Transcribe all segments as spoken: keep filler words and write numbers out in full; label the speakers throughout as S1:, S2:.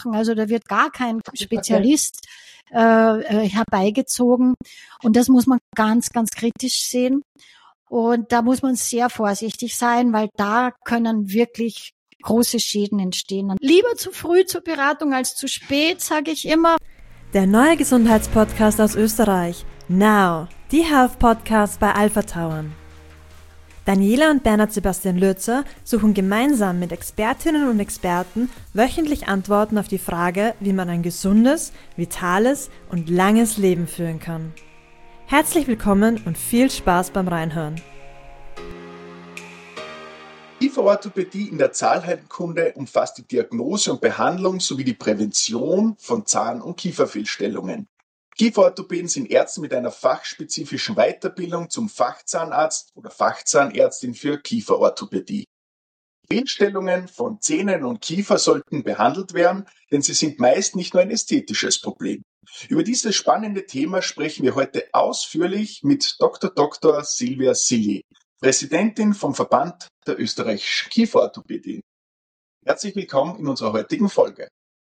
S1: Also da wird gar kein Spezialist äh, herbeigezogen. Und das muss man ganz, ganz kritisch sehen. Und da muss man sehr vorsichtig sein, weil da können wirklich große Schäden entstehen. Lieber zu früh zur Beratung als zu spät, sage ich immer.
S2: Der neue Gesundheitspodcast aus Österreich. Now, die Health Podcast bei Alpha Tauern. Daniela und Bernhard Sebastian Lürzer suchen gemeinsam mit Expertinnen und Experten wöchentlich Antworten auf die Frage, wie man ein gesundes, vitales und langes Leben führen kann. Herzlich willkommen und viel Spaß beim Reinhören.
S3: Kieferorthopädie in der Zahnheilkunde umfasst die Diagnose und Behandlung sowie die Prävention von Zahn- und Kieferfehlstellungen. Kieferorthopäden sind Ärzte mit einer fachspezifischen Weiterbildung zum Fachzahnarzt oder Fachzahnärztin für Kieferorthopädie. Fehlstellungen von Zähnen und Kiefer sollten behandelt werden, denn sie sind meist nicht nur ein ästhetisches Problem. Über dieses spannende Thema sprechen wir heute ausführlich mit Doktor Doktor Silvia Silli, Präsidentin vom Verband der österreichischen Kieferorthopädie. Herzlich willkommen in unserer heutigen Folge.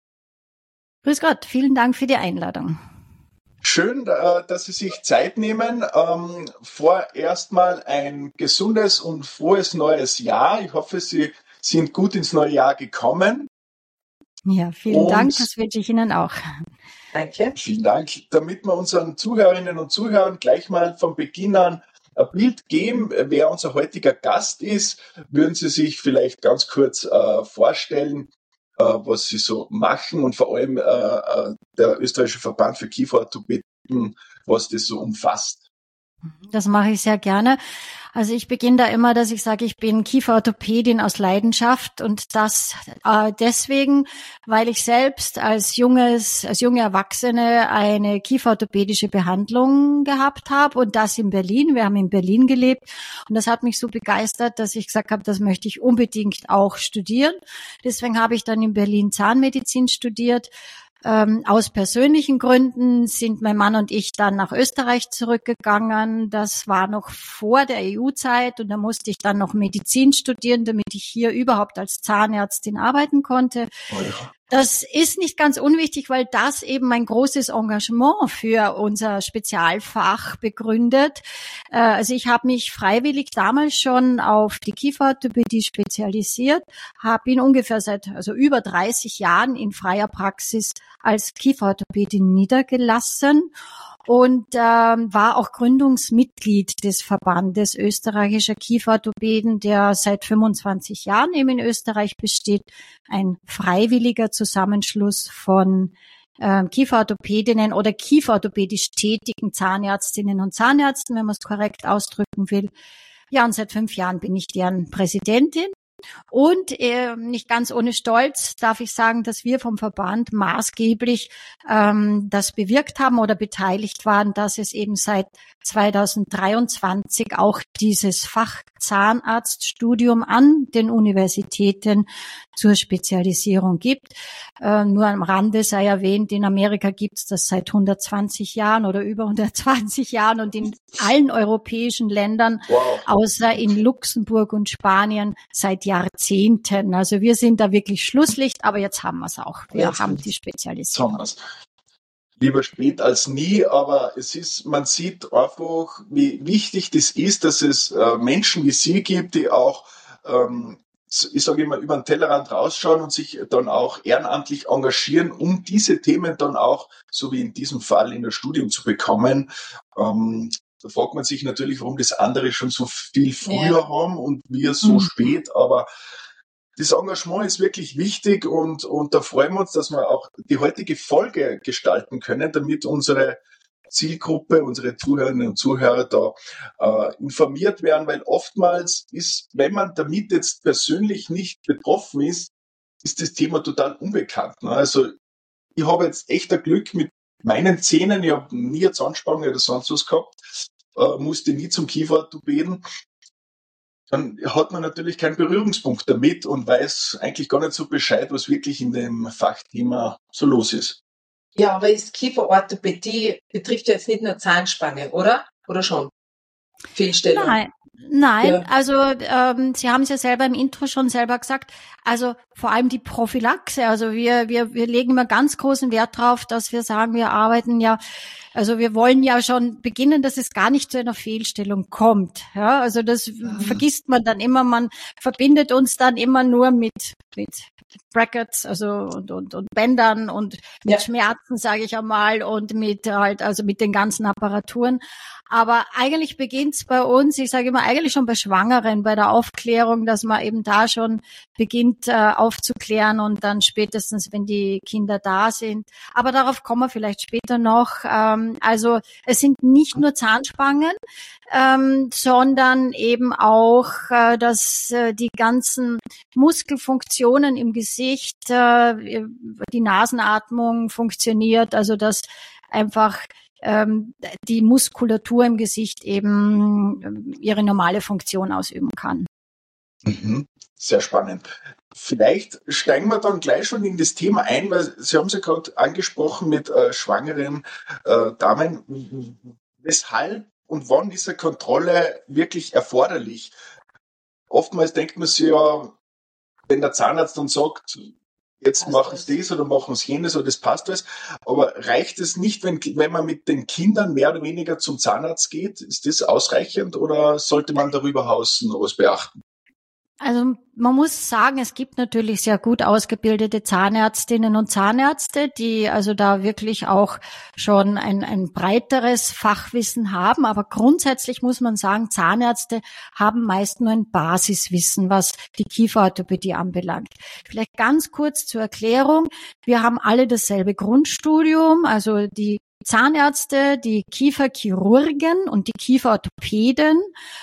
S1: Grüß Gott, vielen Dank für die Einladung.
S3: Schön, dass Sie sich Zeit nehmen. Vorerst mal ein gesundes und frohes neues Jahr. Ich hoffe, Sie sind gut ins neue Jahr gekommen.
S1: Ja, vielen und Dank, das wünsche ich Ihnen auch.
S3: Danke. Vielen Dank. Damit wir unseren Zuhörerinnen und Zuhörern gleich mal von Beginn an ein Bild geben, wer unser heutiger Gast ist, würden Sie sich vielleicht ganz kurz äh, vorstellen, äh, was Sie so machen und vor allem äh, der österreichische Verband für Kieferorthopäden, was das so umfasst.
S1: Das mache ich sehr gerne. Also ich beginne da immer, dass ich sage, ich bin Kieferorthopädin aus Leidenschaft und das äh, deswegen, weil ich selbst als junges, als junge Erwachsene eine kieferorthopädische Behandlung gehabt habe und das in Berlin. Wir haben in Berlin gelebt und das hat mich so begeistert, dass ich gesagt habe, das möchte ich unbedingt auch studieren. Deswegen habe ich dann in Berlin Zahnmedizin studiert. Ähm, aus persönlichen Gründen sind mein Mann und ich dann nach Österreich zurückgegangen. Das war noch vor der E U-Zeit und da musste ich dann noch Medizin studieren, damit ich hier überhaupt als Zahnärztin arbeiten konnte. Oh ja. Das ist nicht ganz unwichtig, weil das eben ein großes Engagement für unser Spezialfach begründet. Also ich habe mich freiwillig damals schon auf die Kieferorthopädie spezialisiert, habe ihn ungefähr seit also über dreißig Jahren in freier Praxis als Kieferorthopädin niedergelassen und ähm, war auch Gründungsmitglied des Verbandes österreichischer Kieferorthopäden, der seit fünfundzwanzig Jahren eben in Österreich besteht, ein freiwilliger Zusammenschluss von äh, Kieferorthopädinnen oder kieferorthopädisch tätigen Zahnärztinnen und Zahnärzten, wenn man es korrekt ausdrücken will. Ja, und seit fünf Jahren bin ich deren Präsidentin. Und äh, nicht ganz ohne Stolz darf ich sagen, dass wir vom Verband maßgeblich ähm, das bewirkt haben oder beteiligt waren, dass es eben seit zweitausenddreiundzwanzig auch dieses Fachzahnarztstudium an den Universitäten zur Spezialisierung gibt. Äh, nur am Rande sei erwähnt, in Amerika gibt es das seit hundertzwanzig Jahren oder über hundertzwanzig Jahren und in allen europäischen Ländern, wow, außer in Luxemburg und Spanien, seit Jahrzehnten. Also wir sind da wirklich Schlusslicht, aber jetzt haben wir es auch. Wir jetzt haben die Spezialisierung.
S3: Lieber spät als nie, aber es ist, man sieht einfach, wie wichtig das ist, dass es äh, Menschen wie Sie gibt, die auch, ähm, ich sage immer, über den Tellerrand rausschauen und sich dann auch ehrenamtlich engagieren, um diese Themen dann auch, so wie in diesem Fall, in das Studium zu bekommen. Ähm, da fragt man sich natürlich, warum das andere schon so viel früher ja. haben und wir so mhm. spät, aber das Engagement ist wirklich wichtig und, und da freuen wir uns, dass wir auch die heutige Folge gestalten können, damit unsere Zielgruppe, unsere Zuhörerinnen und Zuhörer da äh, informiert werden, weil oftmals ist, wenn man damit jetzt persönlich nicht betroffen ist, ist das Thema total unbekannt. Ne? Also ich habe jetzt echter Glück mit meinen Zähnen, ich habe nie eine Zahnspange oder sonst was gehabt, äh, musste nie zum Kieferorthopäden. Dann hat man natürlich keinen Berührungspunkt damit und weiß eigentlich gar nicht so Bescheid, was wirklich in dem Fachthema so los ist.
S4: Ja, aber ist Kieferorthopädie betrifft ja jetzt nicht nur Zahnspange, oder? Oder schon? Fehlstellung?
S1: Nein, Nein,
S3: Ja.
S1: also ähm, Sie haben es ja selber im Intro schon selber gesagt, also vor allem die Prophylaxe, also wir wir wir legen immer ganz großen Wert drauf, dass wir sagen, wir arbeiten ja, also wir wollen ja schon beginnen, dass es gar nicht zu einer Fehlstellung kommt. Ja, also das mhm. vergisst man dann immer, man verbindet uns dann immer nur mit mit Brackets, also und und und Bändern und mit ja. Schmerzen, sage ich einmal, und mit halt also mit den ganzen Apparaturen. Aber eigentlich beginnt's bei uns, ich sage immer eigentlich schon bei Schwangeren, bei der Aufklärung, dass man eben da schon beginnt äh, aufzuklären und dann spätestens, wenn die Kinder da sind. Aber darauf kommen wir vielleicht später noch. Ähm, also es sind nicht nur Zahnspangen, ähm, sondern eben auch, äh, dass äh, die ganzen Muskelfunktionen im Gesicht, äh, die Nasenatmung funktioniert, also dass einfach die Muskulatur im Gesicht eben ihre normale Funktion ausüben kann.
S3: Mhm. Sehr spannend. Vielleicht steigen wir dann gleich schon in das Thema ein, weil Sie haben es ja gerade angesprochen mit äh, schwangeren äh, Damen. Weshalb und wann ist eine Kontrolle wirklich erforderlich? Oftmals denkt man sich ja, wenn der Zahnarzt dann sagt, jetzt machen sie das oder machen sie jenes oder das passt alles. Aber reicht es nicht, wenn, wenn man mit den Kindern mehr oder weniger zum Zahnarzt geht? Ist das ausreichend oder sollte man darüber hinaus noch was beachten?
S1: Also man muss sagen, es gibt natürlich sehr gut ausgebildete Zahnärztinnen und Zahnärzte, die also da wirklich auch schon ein, ein breiteres Fachwissen haben. Aber grundsätzlich muss man sagen, Zahnärzte haben meist nur ein Basiswissen, was die Kieferorthopädie anbelangt. Vielleicht ganz kurz zur Erklärung. Wir haben alle dasselbe Grundstudium, also die Zahnärzte, die Kieferchirurgen und die Kieferorthopäden.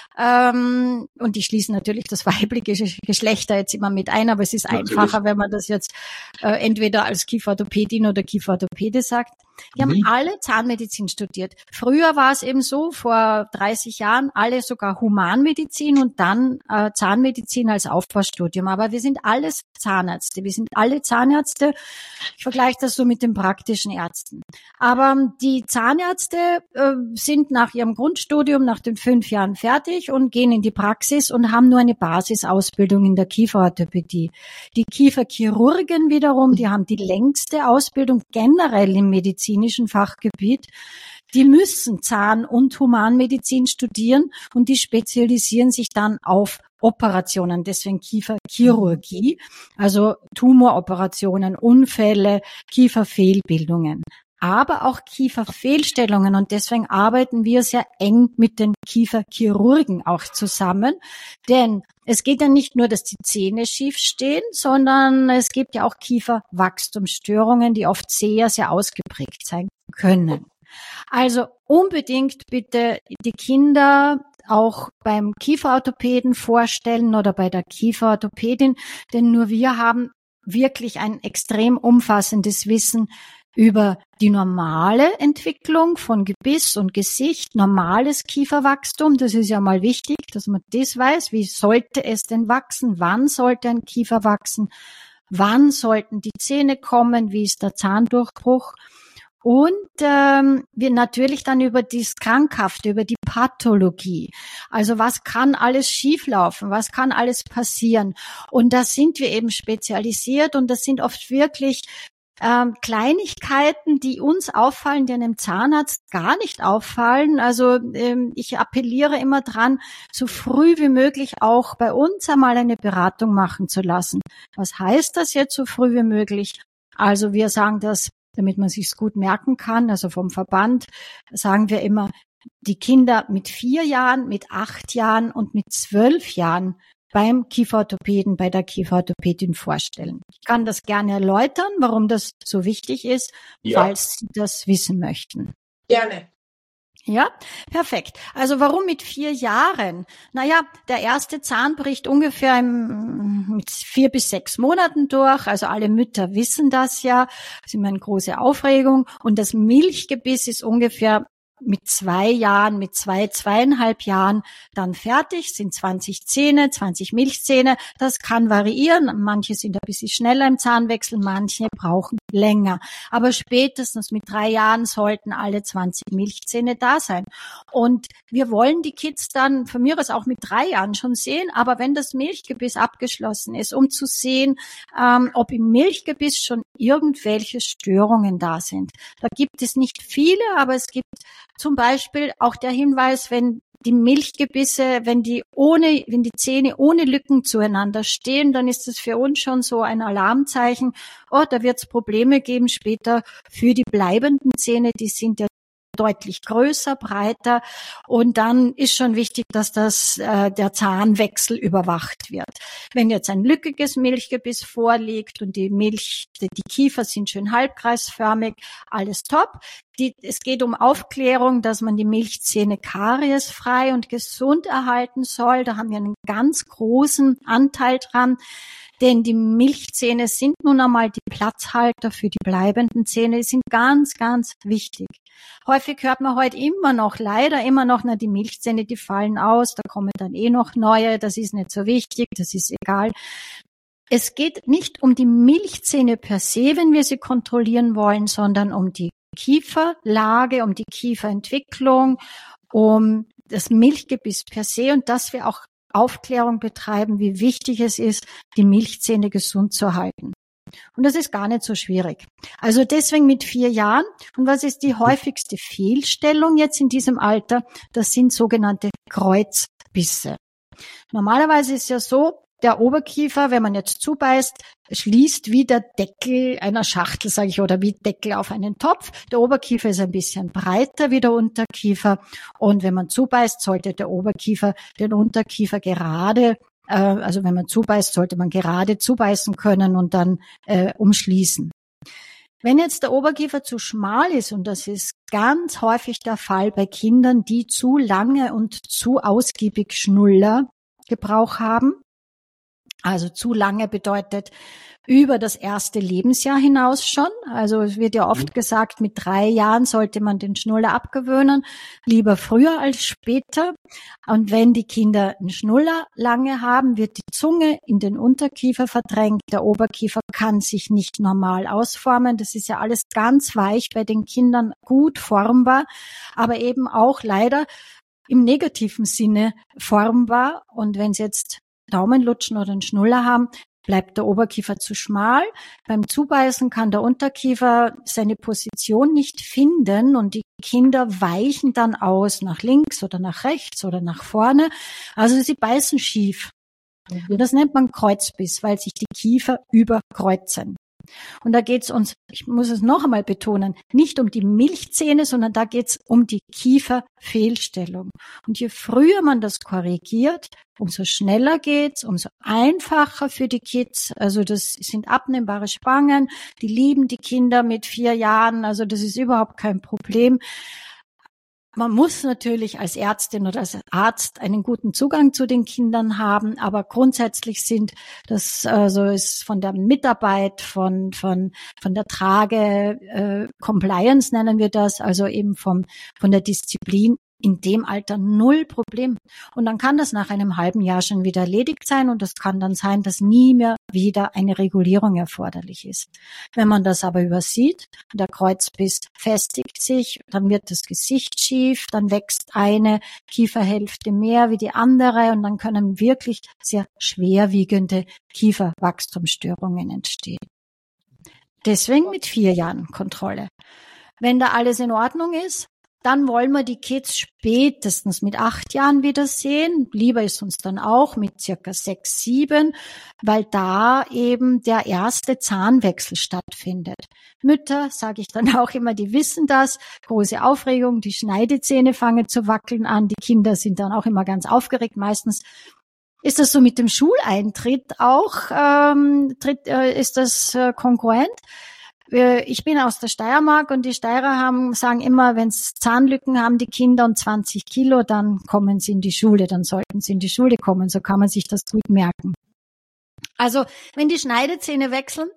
S1: Ähm, und die schließen natürlich das weibliche Geschlecht da jetzt immer mit ein, aber es ist natürlich einfacher, wenn man das jetzt äh, entweder als Kieferorthopädin oder Kieferorthopäde sagt. Die mhm. haben alle Zahnmedizin studiert. Früher war es eben so, vor dreißig Jahren, alle sogar Humanmedizin und dann äh, Zahnmedizin als Aufbaustudium. Aber wir sind alles Zahnärzte. Wir sind alle Zahnärzte. Ich vergleiche das so mit den praktischen Ärzten. Aber die Zahnärzte äh, sind nach ihrem Grundstudium, nach den fünf Jahren fertig und gehen in die Praxis und haben nur eine Basisausbildung in der Kieferorthopädie. Die Kieferchirurgen wiederum, die haben die längste Ausbildung generell im medizinischen Fachgebiet. Die müssen Zahn- und Humanmedizin studieren und die spezialisieren sich dann auf Operationen, deswegen Kieferchirurgie, also Tumoroperationen, Unfälle, Kieferfehlbildungen. Aber auch Kieferfehlstellungen und deswegen arbeiten wir sehr eng mit den Kieferchirurgen auch zusammen, denn es geht ja nicht nur, dass die Zähne schief stehen, sondern es gibt ja auch Kieferwachstumsstörungen, die oft sehr, sehr ausgeprägt sein können. Also unbedingt bitte die Kinder auch beim Kieferorthopäden vorstellen oder bei der Kieferorthopädin, denn nur wir haben wirklich ein extrem umfassendes Wissen über die normale Entwicklung von Gebiss und Gesicht, normales Kieferwachstum. Das ist ja mal wichtig, dass man das weiß. Wie sollte es denn wachsen? Wann sollte ein Kiefer wachsen? Wann sollten die Zähne kommen? Wie ist der Zahndurchbruch? Und ähm, wir natürlich dann über das Krankhafte, über die Pathologie. Also was kann alles schieflaufen? Was kann alles passieren? Und da sind wir eben spezialisiert und das sind oft wirklich Ähm, Kleinigkeiten, die uns auffallen, die einem Zahnarzt gar nicht auffallen. Also ähm, ich appelliere immer dran, so früh wie möglich auch bei uns einmal eine Beratung machen zu lassen. Was heißt das jetzt so früh wie möglich? Also wir sagen das, damit man sich's gut merken kann, also vom Verband sagen wir immer, die Kinder mit vier Jahren, mit acht Jahren und mit zwölf Jahren beim Kieferorthopäden, bei der Kieferorthopädin vorstellen. Ich kann das gerne erläutern, warum das so wichtig ist, ja. falls Sie das wissen möchten.
S4: Gerne.
S1: Ja, perfekt. Also warum mit vier Jahren? Naja, der erste Zahn bricht ungefähr im, mit vier bis sechs Monaten durch. Also alle Mütter wissen das ja. Das ist immer eine große Aufregung. Und das Milchgebiss ist ungefähr mit zwei Jahren, mit zwei, zweieinhalb Jahren dann fertig, sind zwanzig Zähne, zwanzig Milchzähne. Das kann variieren. Manche sind ein bisschen schneller im Zahnwechsel, manche brauchen länger. Aber spätestens mit drei Jahren sollten alle zwanzig Milchzähne da sein. Und wir wollen die Kids dann von mir aus auch mit drei Jahren schon sehen, aber wenn das Milchgebiss abgeschlossen ist, um zu sehen, ähm, ob im Milchgebiss schon irgendwelche Störungen da sind. Da gibt es nicht viele, aber es gibt zum Beispiel auch der Hinweis, wenn die Milchgebisse, wenn die ohne, wenn die Zähne ohne Lücken zueinander stehen, dann ist das für uns schon so ein Alarmzeichen. Oh, da wird es Probleme geben später für die bleibenden Zähne. Die sind ja deutlich größer, breiter, und dann ist schon wichtig, dass das äh, der Zahnwechsel überwacht wird. Wenn jetzt ein lückiges Milchgebiss vorliegt und die Milch, die, die Kiefer sind schön halbkreisförmig, alles top. Die, es geht um Aufklärung, dass man die Milchzähne kariesfrei und gesund erhalten soll. Da haben wir einen ganz großen Anteil dran. Denn die Milchzähne sind nun einmal die Platzhalter für die bleibenden Zähne. Die sind ganz, ganz wichtig. Häufig hört man heute immer noch, leider immer noch, na, die Milchzähne, die fallen aus, da kommen dann eh noch neue, das ist nicht so wichtig, das ist egal. Es geht nicht um die Milchzähne per se, wenn wir sie kontrollieren wollen, sondern um die Kieferlage, um die Kieferentwicklung, um das Milchgebiss per se, und dass wir auch Aufklärung betreiben, wie wichtig es ist, die Milchzähne gesund zu halten. Und das ist gar nicht so schwierig. Also deswegen mit vier Jahren. Und was ist die häufigste Fehlstellung jetzt in diesem Alter? Das sind sogenannte Kreuzbisse. Normalerweise ist ja so, der Oberkiefer, wenn man jetzt zubeißt, schließt wie der Deckel einer Schachtel, sage ich, oder wie Deckel auf einen Topf. Der Oberkiefer ist ein bisschen breiter wie der Unterkiefer. Und wenn man zubeißt, sollte der Oberkiefer den Unterkiefer gerade, äh, also wenn man zubeißt, sollte man gerade zubeißen können und dann äh, umschließen. Wenn jetzt der Oberkiefer zu schmal ist, und das ist ganz häufig der Fall bei Kindern, die zu lange und zu ausgiebig Schnullergebrauch haben, also zu lange bedeutet über das erste Lebensjahr hinaus schon. Also es wird ja oft gesagt, mit drei Jahren sollte man den Schnuller abgewöhnen, lieber früher als später. Und wenn die Kinder einen Schnuller lange haben, wird die Zunge in den Unterkiefer verdrängt. Der Oberkiefer kann sich nicht normal ausformen. Das ist ja alles ganz weich bei den Kindern, gut formbar, aber eben auch leider im negativen Sinne formbar. Und wenn es jetzt Daumenlutschen oder einen Schnuller haben, bleibt der Oberkiefer zu schmal. Beim Zubeißen kann der Unterkiefer seine Position nicht finden und die Kinder weichen dann aus nach links oder nach rechts oder nach vorne. Also sie beißen schief. Und das nennt man Kreuzbiss, weil sich die Kiefer überkreuzen. Und da geht's uns, ich muss es noch einmal betonen, nicht um die Milchzähne, sondern da geht's um die Kieferfehlstellung. Und je früher man das korrigiert, umso schneller geht's, umso einfacher für die Kids. Also das sind abnehmbare Spangen, die lieben die Kinder mit vier Jahren, also das ist überhaupt kein Problem. Man muss natürlich als Ärztin oder als Arzt einen guten Zugang zu den Kindern haben, aber grundsätzlich sind das, also ist von der Mitarbeit, von von von der Trage, äh, Compliance nennen wir das, also eben vom von der Disziplin in dem Alter null Problem. Und dann kann das nach einem halben Jahr schon wieder erledigt sein und es kann dann sein, dass nie mehr wieder eine Regulierung erforderlich ist. Wenn man das aber übersieht, der Kreuzbiss festigt sich, dann wird das Gesicht schief, dann wächst eine Kieferhälfte mehr wie die andere und dann können wirklich sehr schwerwiegende Kieferwachstumsstörungen entstehen. Deswegen mit vier Jahren Kontrolle. Wenn da alles in Ordnung ist, dann wollen wir die Kids spätestens mit acht Jahren wieder sehen. Lieber ist uns dann auch mit circa sechs, sieben, weil da eben der erste Zahnwechsel stattfindet. Mütter, sage ich dann auch immer, die wissen das. Große Aufregung, die Schneidezähne fangen zu wackeln an. Die Kinder sind dann auch immer ganz aufgeregt. Meistens ist das so mit dem Schuleintritt auch, ähm, tritt, äh, ist das äh, kongruent. Ich bin aus der Steiermark und die Steirer haben, sagen immer, wenn es Zahnlücken haben, die Kinder und zwanzig Kilo, dann kommen sie in die Schule, dann sollten sie in die Schule kommen. So kann man sich das gut merken. Also, wenn die Schneidezähne wechseln,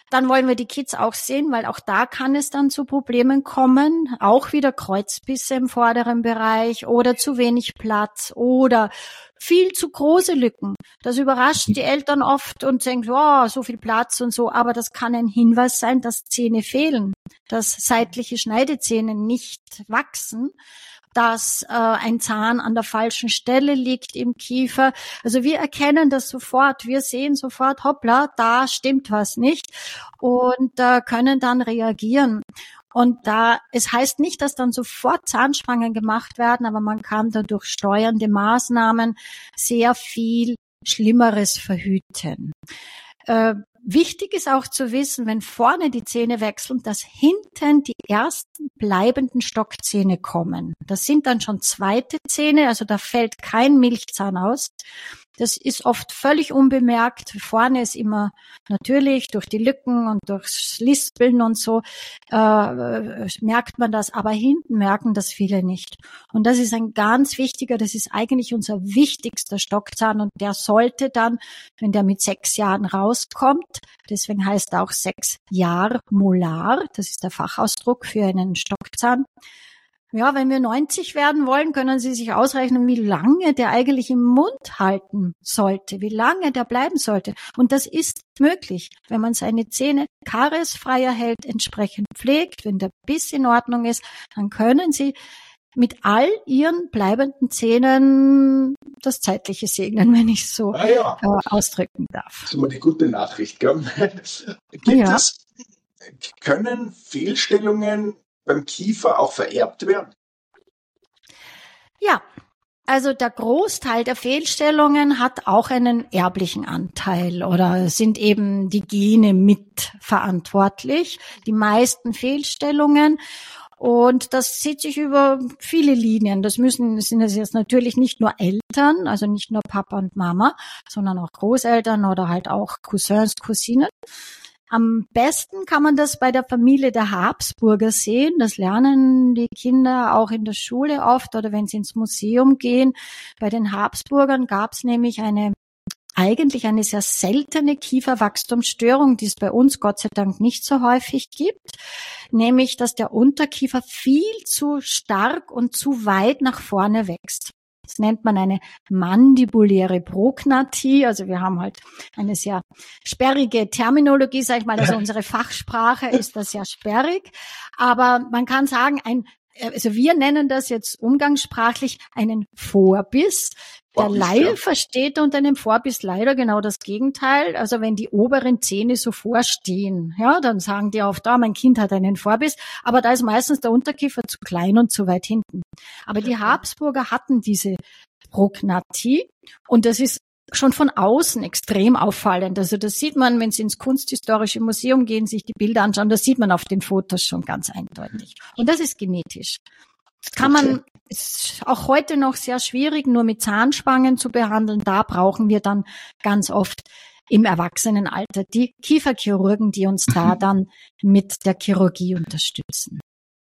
S1: Dann wollen wir die Kids auch sehen, weil auch da kann es dann zu Problemen kommen. Auch wieder Kreuzbisse im vorderen Bereich oder zu wenig Platz oder viel zu große Lücken. Das überrascht die Eltern oft und denkt, wow, so viel Platz und so. Aber das kann ein Hinweis sein, dass Zähne fehlen, dass seitliche Schneidezähne nicht wachsen, dass äh, ein Zahn an der falschen Stelle liegt im Kiefer. Also wir erkennen das sofort. Wir sehen sofort, hoppla, da stimmt was nicht und äh, können dann reagieren. Und da, es heißt nicht, dass dann sofort Zahnspangen gemacht werden, aber man kann da durch steuernde Maßnahmen sehr viel Schlimmeres verhüten. Äh, wichtig ist auch zu wissen, wenn vorne die Zähne wechseln, dass hinten die ersten bleibenden Stockzähne kommen. Das sind dann schon zweite Zähne, also da fällt kein Milchzahn aus. Das ist oft völlig unbemerkt. Vorne ist immer natürlich durch die Lücken und durchs Lispeln und so äh, merkt man das, aber hinten merken das viele nicht. Und das ist ein ganz wichtiger, das ist eigentlich unser wichtigster Stockzahn und der sollte dann, wenn der mit sechs Jahren rauskommt, deswegen heißt er auch Sechs-Jahr-Molar, das ist der Fachausdruck für einen Stockzahn. Ja, wenn wir neunzig werden wollen, können Sie sich ausrechnen, wie lange der eigentlich im Mund halten sollte, wie lange der bleiben sollte. Und das ist möglich, wenn man seine Zähne kariesfrei erhält, entsprechend pflegt, wenn der Biss in Ordnung ist, dann können Sie mit all Ihren bleibenden Zähnen das Zeitliche segnen, wenn ich so ah ja. äh, ausdrücken darf.
S3: Das ist immer die gute Nachricht, gell? Gibt ja. es, können Fehlstellungen beim Kiefer auch vererbt werden?
S1: Ja, also der Großteil der Fehlstellungen hat auch einen erblichen Anteil oder sind eben die Gene mitverantwortlich. Die meisten Fehlstellungen. Und das zieht sich über viele Linien. Das müssen, das sind jetzt natürlich nicht nur Eltern, also nicht nur Papa und Mama, sondern auch Großeltern oder halt auch Cousins, Cousinen. Am besten kann man das bei der Familie der Habsburger sehen. Das lernen die Kinder auch in der Schule oft oder wenn sie ins Museum gehen. Bei den Habsburgern gab es nämlich eine eigentlich eine sehr seltene Kieferwachstumsstörung, die es bei uns Gott sei Dank nicht so häufig gibt, nämlich dass der Unterkiefer viel zu stark und zu weit nach vorne wächst. Das nennt man eine mandibuläre Prognathie. Also wir haben halt eine sehr sperrige Terminologie, sag ich mal. Also unsere Fachsprache ist das sehr sperrig. Aber man kann sagen, ein, also wir nennen das jetzt umgangssprachlich einen Vorbiss. Der Laie versteht unter einem Vorbiss leider genau das Gegenteil. Also wenn die oberen Zähne so vorstehen, ja, dann sagen die oft, da, mein Kind hat einen Vorbiss, aber da ist meistens der Unterkiefer zu klein und zu weit hinten. Aber die Habsburger hatten diese Prognathie und das ist schon von außen extrem auffallend. Also das sieht man, wenn Sie ins Kunsthistorische Museum gehen, sich die Bilder anschauen, das sieht man auf den Fotos schon ganz eindeutig. Und das ist genetisch. Das kann man, ist auch heute noch sehr schwierig, nur mit Zahnspangen zu behandeln. Da brauchen wir dann ganz oft im Erwachsenenalter die Kieferchirurgen, die uns da dann mit der Chirurgie unterstützen.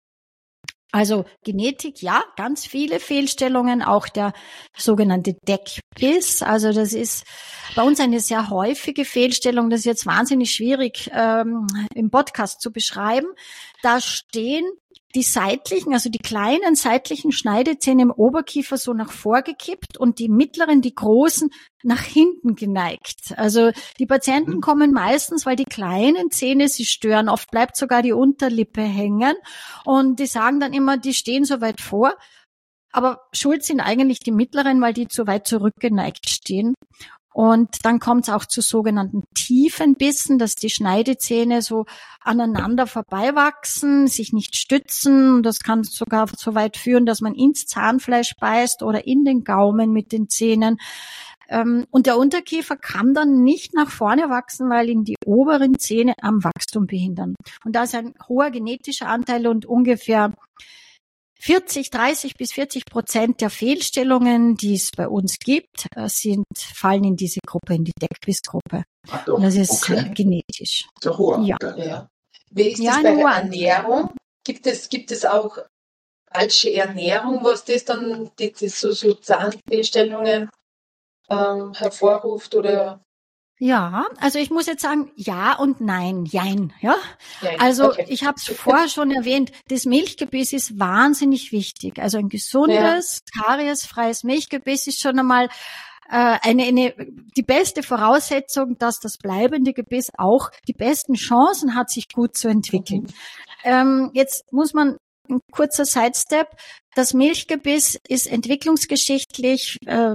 S1: Also Genetik, ja, ganz viele Fehlstellungen, auch der sogenannte Deckbiss. Also das ist bei uns eine sehr häufige Fehlstellung. Das ist jetzt wahnsinnig schwierig ähm, im Podcast zu beschreiben. Da stehen die seitlichen, also die kleinen seitlichen Schneidezähne im Oberkiefer so nach vorgekippt und die mittleren, die großen, nach hinten geneigt. Also die Patienten kommen meistens, weil die kleinen Zähne sie stören. Oft bleibt sogar die Unterlippe hängen und die sagen dann immer, die stehen so weit vor. Aber schuld sind eigentlich die mittleren, weil die zu weit zurückgeneigt stehen. Und dann kommt es auch zu sogenannten tiefen Bissen, dass die Schneidezähne so aneinander vorbeiwachsen, sich nicht stützen. Das kann sogar so weit führen, dass man ins Zahnfleisch beißt oder in den Gaumen mit den Zähnen. Und der Unterkiefer kann dann nicht nach vorne wachsen, weil ihn die oberen Zähne am Wachstum behindern. Und da ist ein hoher genetischer Anteil und ungefähr vierzig, dreißig bis vierzig Prozent der Fehlstellungen, die es bei uns gibt, sind, fallen in diese Gruppe, in die Deckbissgruppe.
S3: Ach doch,
S1: und das ist
S3: okay.
S1: genetisch.
S3: So hoch.
S1: Ja.
S4: Ja. Wie ist das
S1: Ja,
S4: bei der
S1: nur-
S4: Ernährung? Gibt es, gibt es auch falsche Ernährung, was das dann, die, die so, so Zahnfehlstellungen ähm, hervorruft oder
S1: Ja, also ich muss jetzt sagen, ja und nein, jein, ja.
S4: Jein,
S1: Also
S4: okay.
S1: ich habe es vorher schon erwähnt, das Milchgebiss ist wahnsinnig wichtig. Also ein gesundes, ja. kariesfreies Milchgebiss ist schon einmal äh, eine, eine die beste Voraussetzung, dass das bleibende Gebiss auch die besten Chancen hat, sich gut zu entwickeln. Mhm. Ähm, jetzt muss man ein kurzer Sidestep. Das Milchgebiss ist entwicklungsgeschichtlich, äh,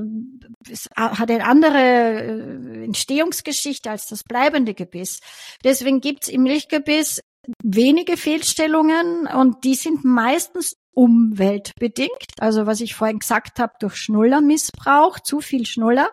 S1: hat eine andere äh, Entstehungsgeschichte als das bleibende Gebiss. Deswegen gibt's im Milchgebiss wenige Fehlstellungen und die sind meistens umweltbedingt. Also was ich vorhin gesagt habe, durch Schnullermissbrauch, zu viel Schnuller.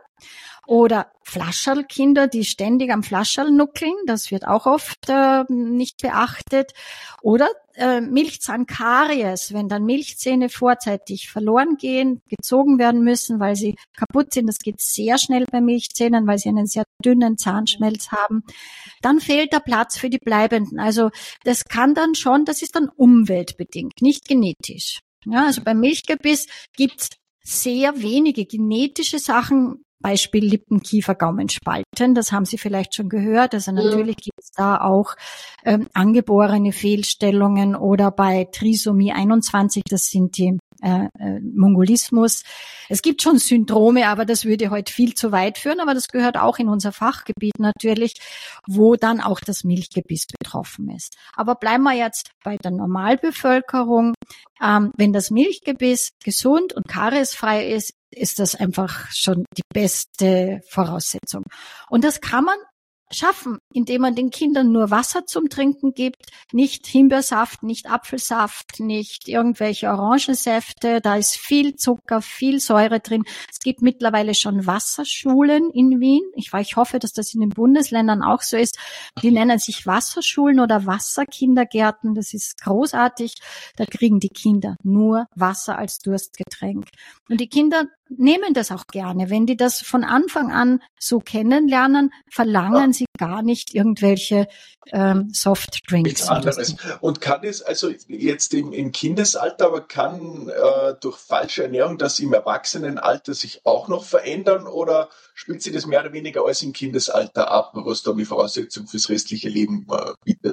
S1: Oder Flascherlkinder, die ständig am Flascherl nuckeln, das wird auch oft äh, nicht beachtet. Oder äh, Milchzahnkaries, wenn dann Milchzähne vorzeitig verloren gehen, gezogen werden müssen, weil sie kaputt sind. Das geht sehr schnell bei Milchzähnen, weil sie einen sehr dünnen Zahnschmelz haben. Dann fehlt der Platz für die bleibenden. Also das kann dann schon, das ist dann umweltbedingt, nicht genetisch. Ja, also beim Milchgebiss gibt's sehr wenige genetische Sachen, Beispiel Lippen, Kiefer, Gaumenspalten, das haben Sie vielleicht schon gehört. Also natürlich ja. gibt es da auch ähm, angeborene Fehlstellungen oder bei Trisomie einundzwanzig, das sind die äh, äh, Mongolismus. Es gibt schon Syndrome, aber das würde heute viel zu weit führen, aber das gehört auch in unser Fachgebiet natürlich, wo dann auch das Milchgebiss betroffen ist. Aber bleiben wir jetzt bei der Normalbevölkerung. Ähm, wenn das Milchgebiss gesund und kariesfrei ist, ist das einfach schon die beste Voraussetzung. Und das kann man schaffen, indem man den Kindern nur Wasser zum Trinken gibt, nicht Himbeersaft, nicht Apfelsaft, nicht irgendwelche Orangensäfte. Da ist viel Zucker, viel Säure drin. Es gibt mittlerweile schon Wasserschulen in Wien. Ich, ich hoffe, dass das in den Bundesländern auch so ist. Die nennen sich Wasserschulen oder Wasserkindergärten. Das ist großartig. Da kriegen die Kinder nur Wasser als Durstgetränk. Und die Kinder nehmen das auch gerne. Wenn die das von Anfang an so kennenlernen, verlangen sie gar nicht irgendwelche ähm, Softdrinks.
S3: Anderes. Und kann es also jetzt im, im Kindesalter, aber kann äh, durch falsche Ernährung das im Erwachsenenalter sich auch noch verändern oder spielt sich das mehr oder weniger alles im Kindesalter ab, was da die Voraussetzung fürs restliche Leben äh, bietet?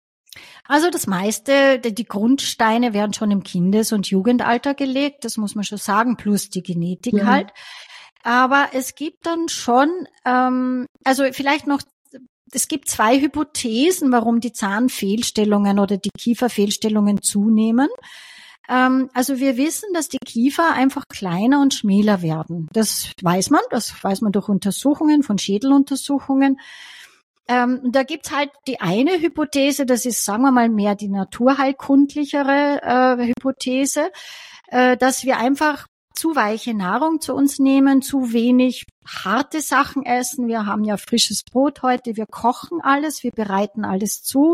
S1: Also das meiste, die Grundsteine werden schon im Kindes- und Jugendalter gelegt, das muss man schon sagen, plus die Genetik ja. halt. Aber es gibt dann schon, ähm, also vielleicht noch, es gibt zwei Hypothesen, warum die Zahnfehlstellungen oder die Kieferfehlstellungen zunehmen. Ähm, also wir wissen, dass die Kiefer einfach kleiner und schmäler werden. Das weiß man, das weiß man durch Untersuchungen, von Schädeluntersuchungen. Ähm, da gibt's halt die eine Hypothese, das ist, sagen wir mal, mehr die naturheilkundlichere äh, Hypothese, äh, dass wir einfach zu weiche Nahrung zu uns nehmen, zu wenig harte Sachen essen. Wir haben ja frisches Brot heute, wir kochen alles, wir bereiten alles zu.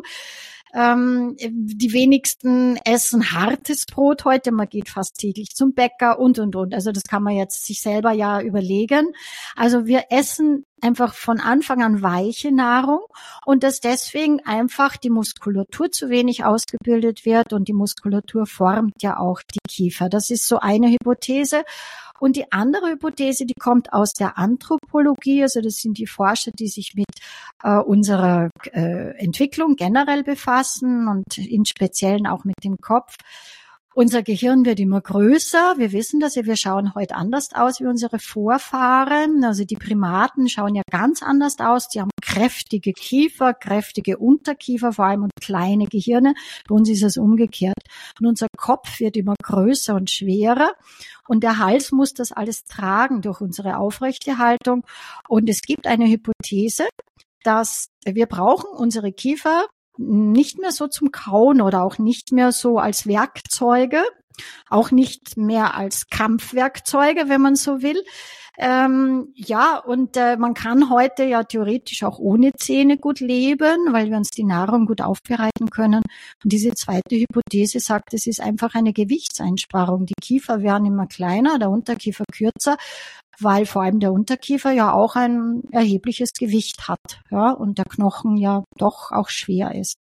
S1: Ähm, die wenigsten essen hartes Brot heute, man geht fast täglich zum Bäcker und, und, und. Also das kann man jetzt sich selber ja überlegen. Also wir essen einfach von Anfang an weiche Nahrung und dass deswegen einfach die Muskulatur zu wenig ausgebildet wird und die Muskulatur formt ja auch die Kiefer. Das ist so eine Hypothese. Und die andere Hypothese, die kommt aus der Anthropologie, also das sind die Forscher, die sich mit äh, unserer äh, Entwicklung generell befassen und in Speziellen auch mit dem Kopf. Unser Gehirn wird immer größer. Wir wissen das ja, wir schauen heute anders aus wie unsere Vorfahren. Also die Primaten schauen ja ganz anders aus. Die haben kräftige Kiefer, kräftige Unterkiefer vor allem und kleine Gehirne. Bei uns ist es umgekehrt. Und unser Kopf wird immer größer und schwerer. Und der Hals muss das alles tragen durch unsere aufrechte Haltung. Und es gibt eine Hypothese, dass wir brauchen unsere Kiefer nicht mehr so zum Kauen oder auch nicht mehr so als Werkzeuge, auch nicht mehr als Kampfwerkzeuge, wenn man so will. Ähm, ja, und äh, man kann heute ja theoretisch auch ohne Zähne gut leben, weil wir uns die Nahrung gut aufbereiten können. Und diese zweite Hypothese sagt, es ist einfach eine Gewichtseinsparung. Die Kiefer werden immer kleiner, der Unterkiefer kürzer, weil vor allem der Unterkiefer ja auch ein erhebliches Gewicht hat, ja, und der Knochen ja doch auch schwer ist.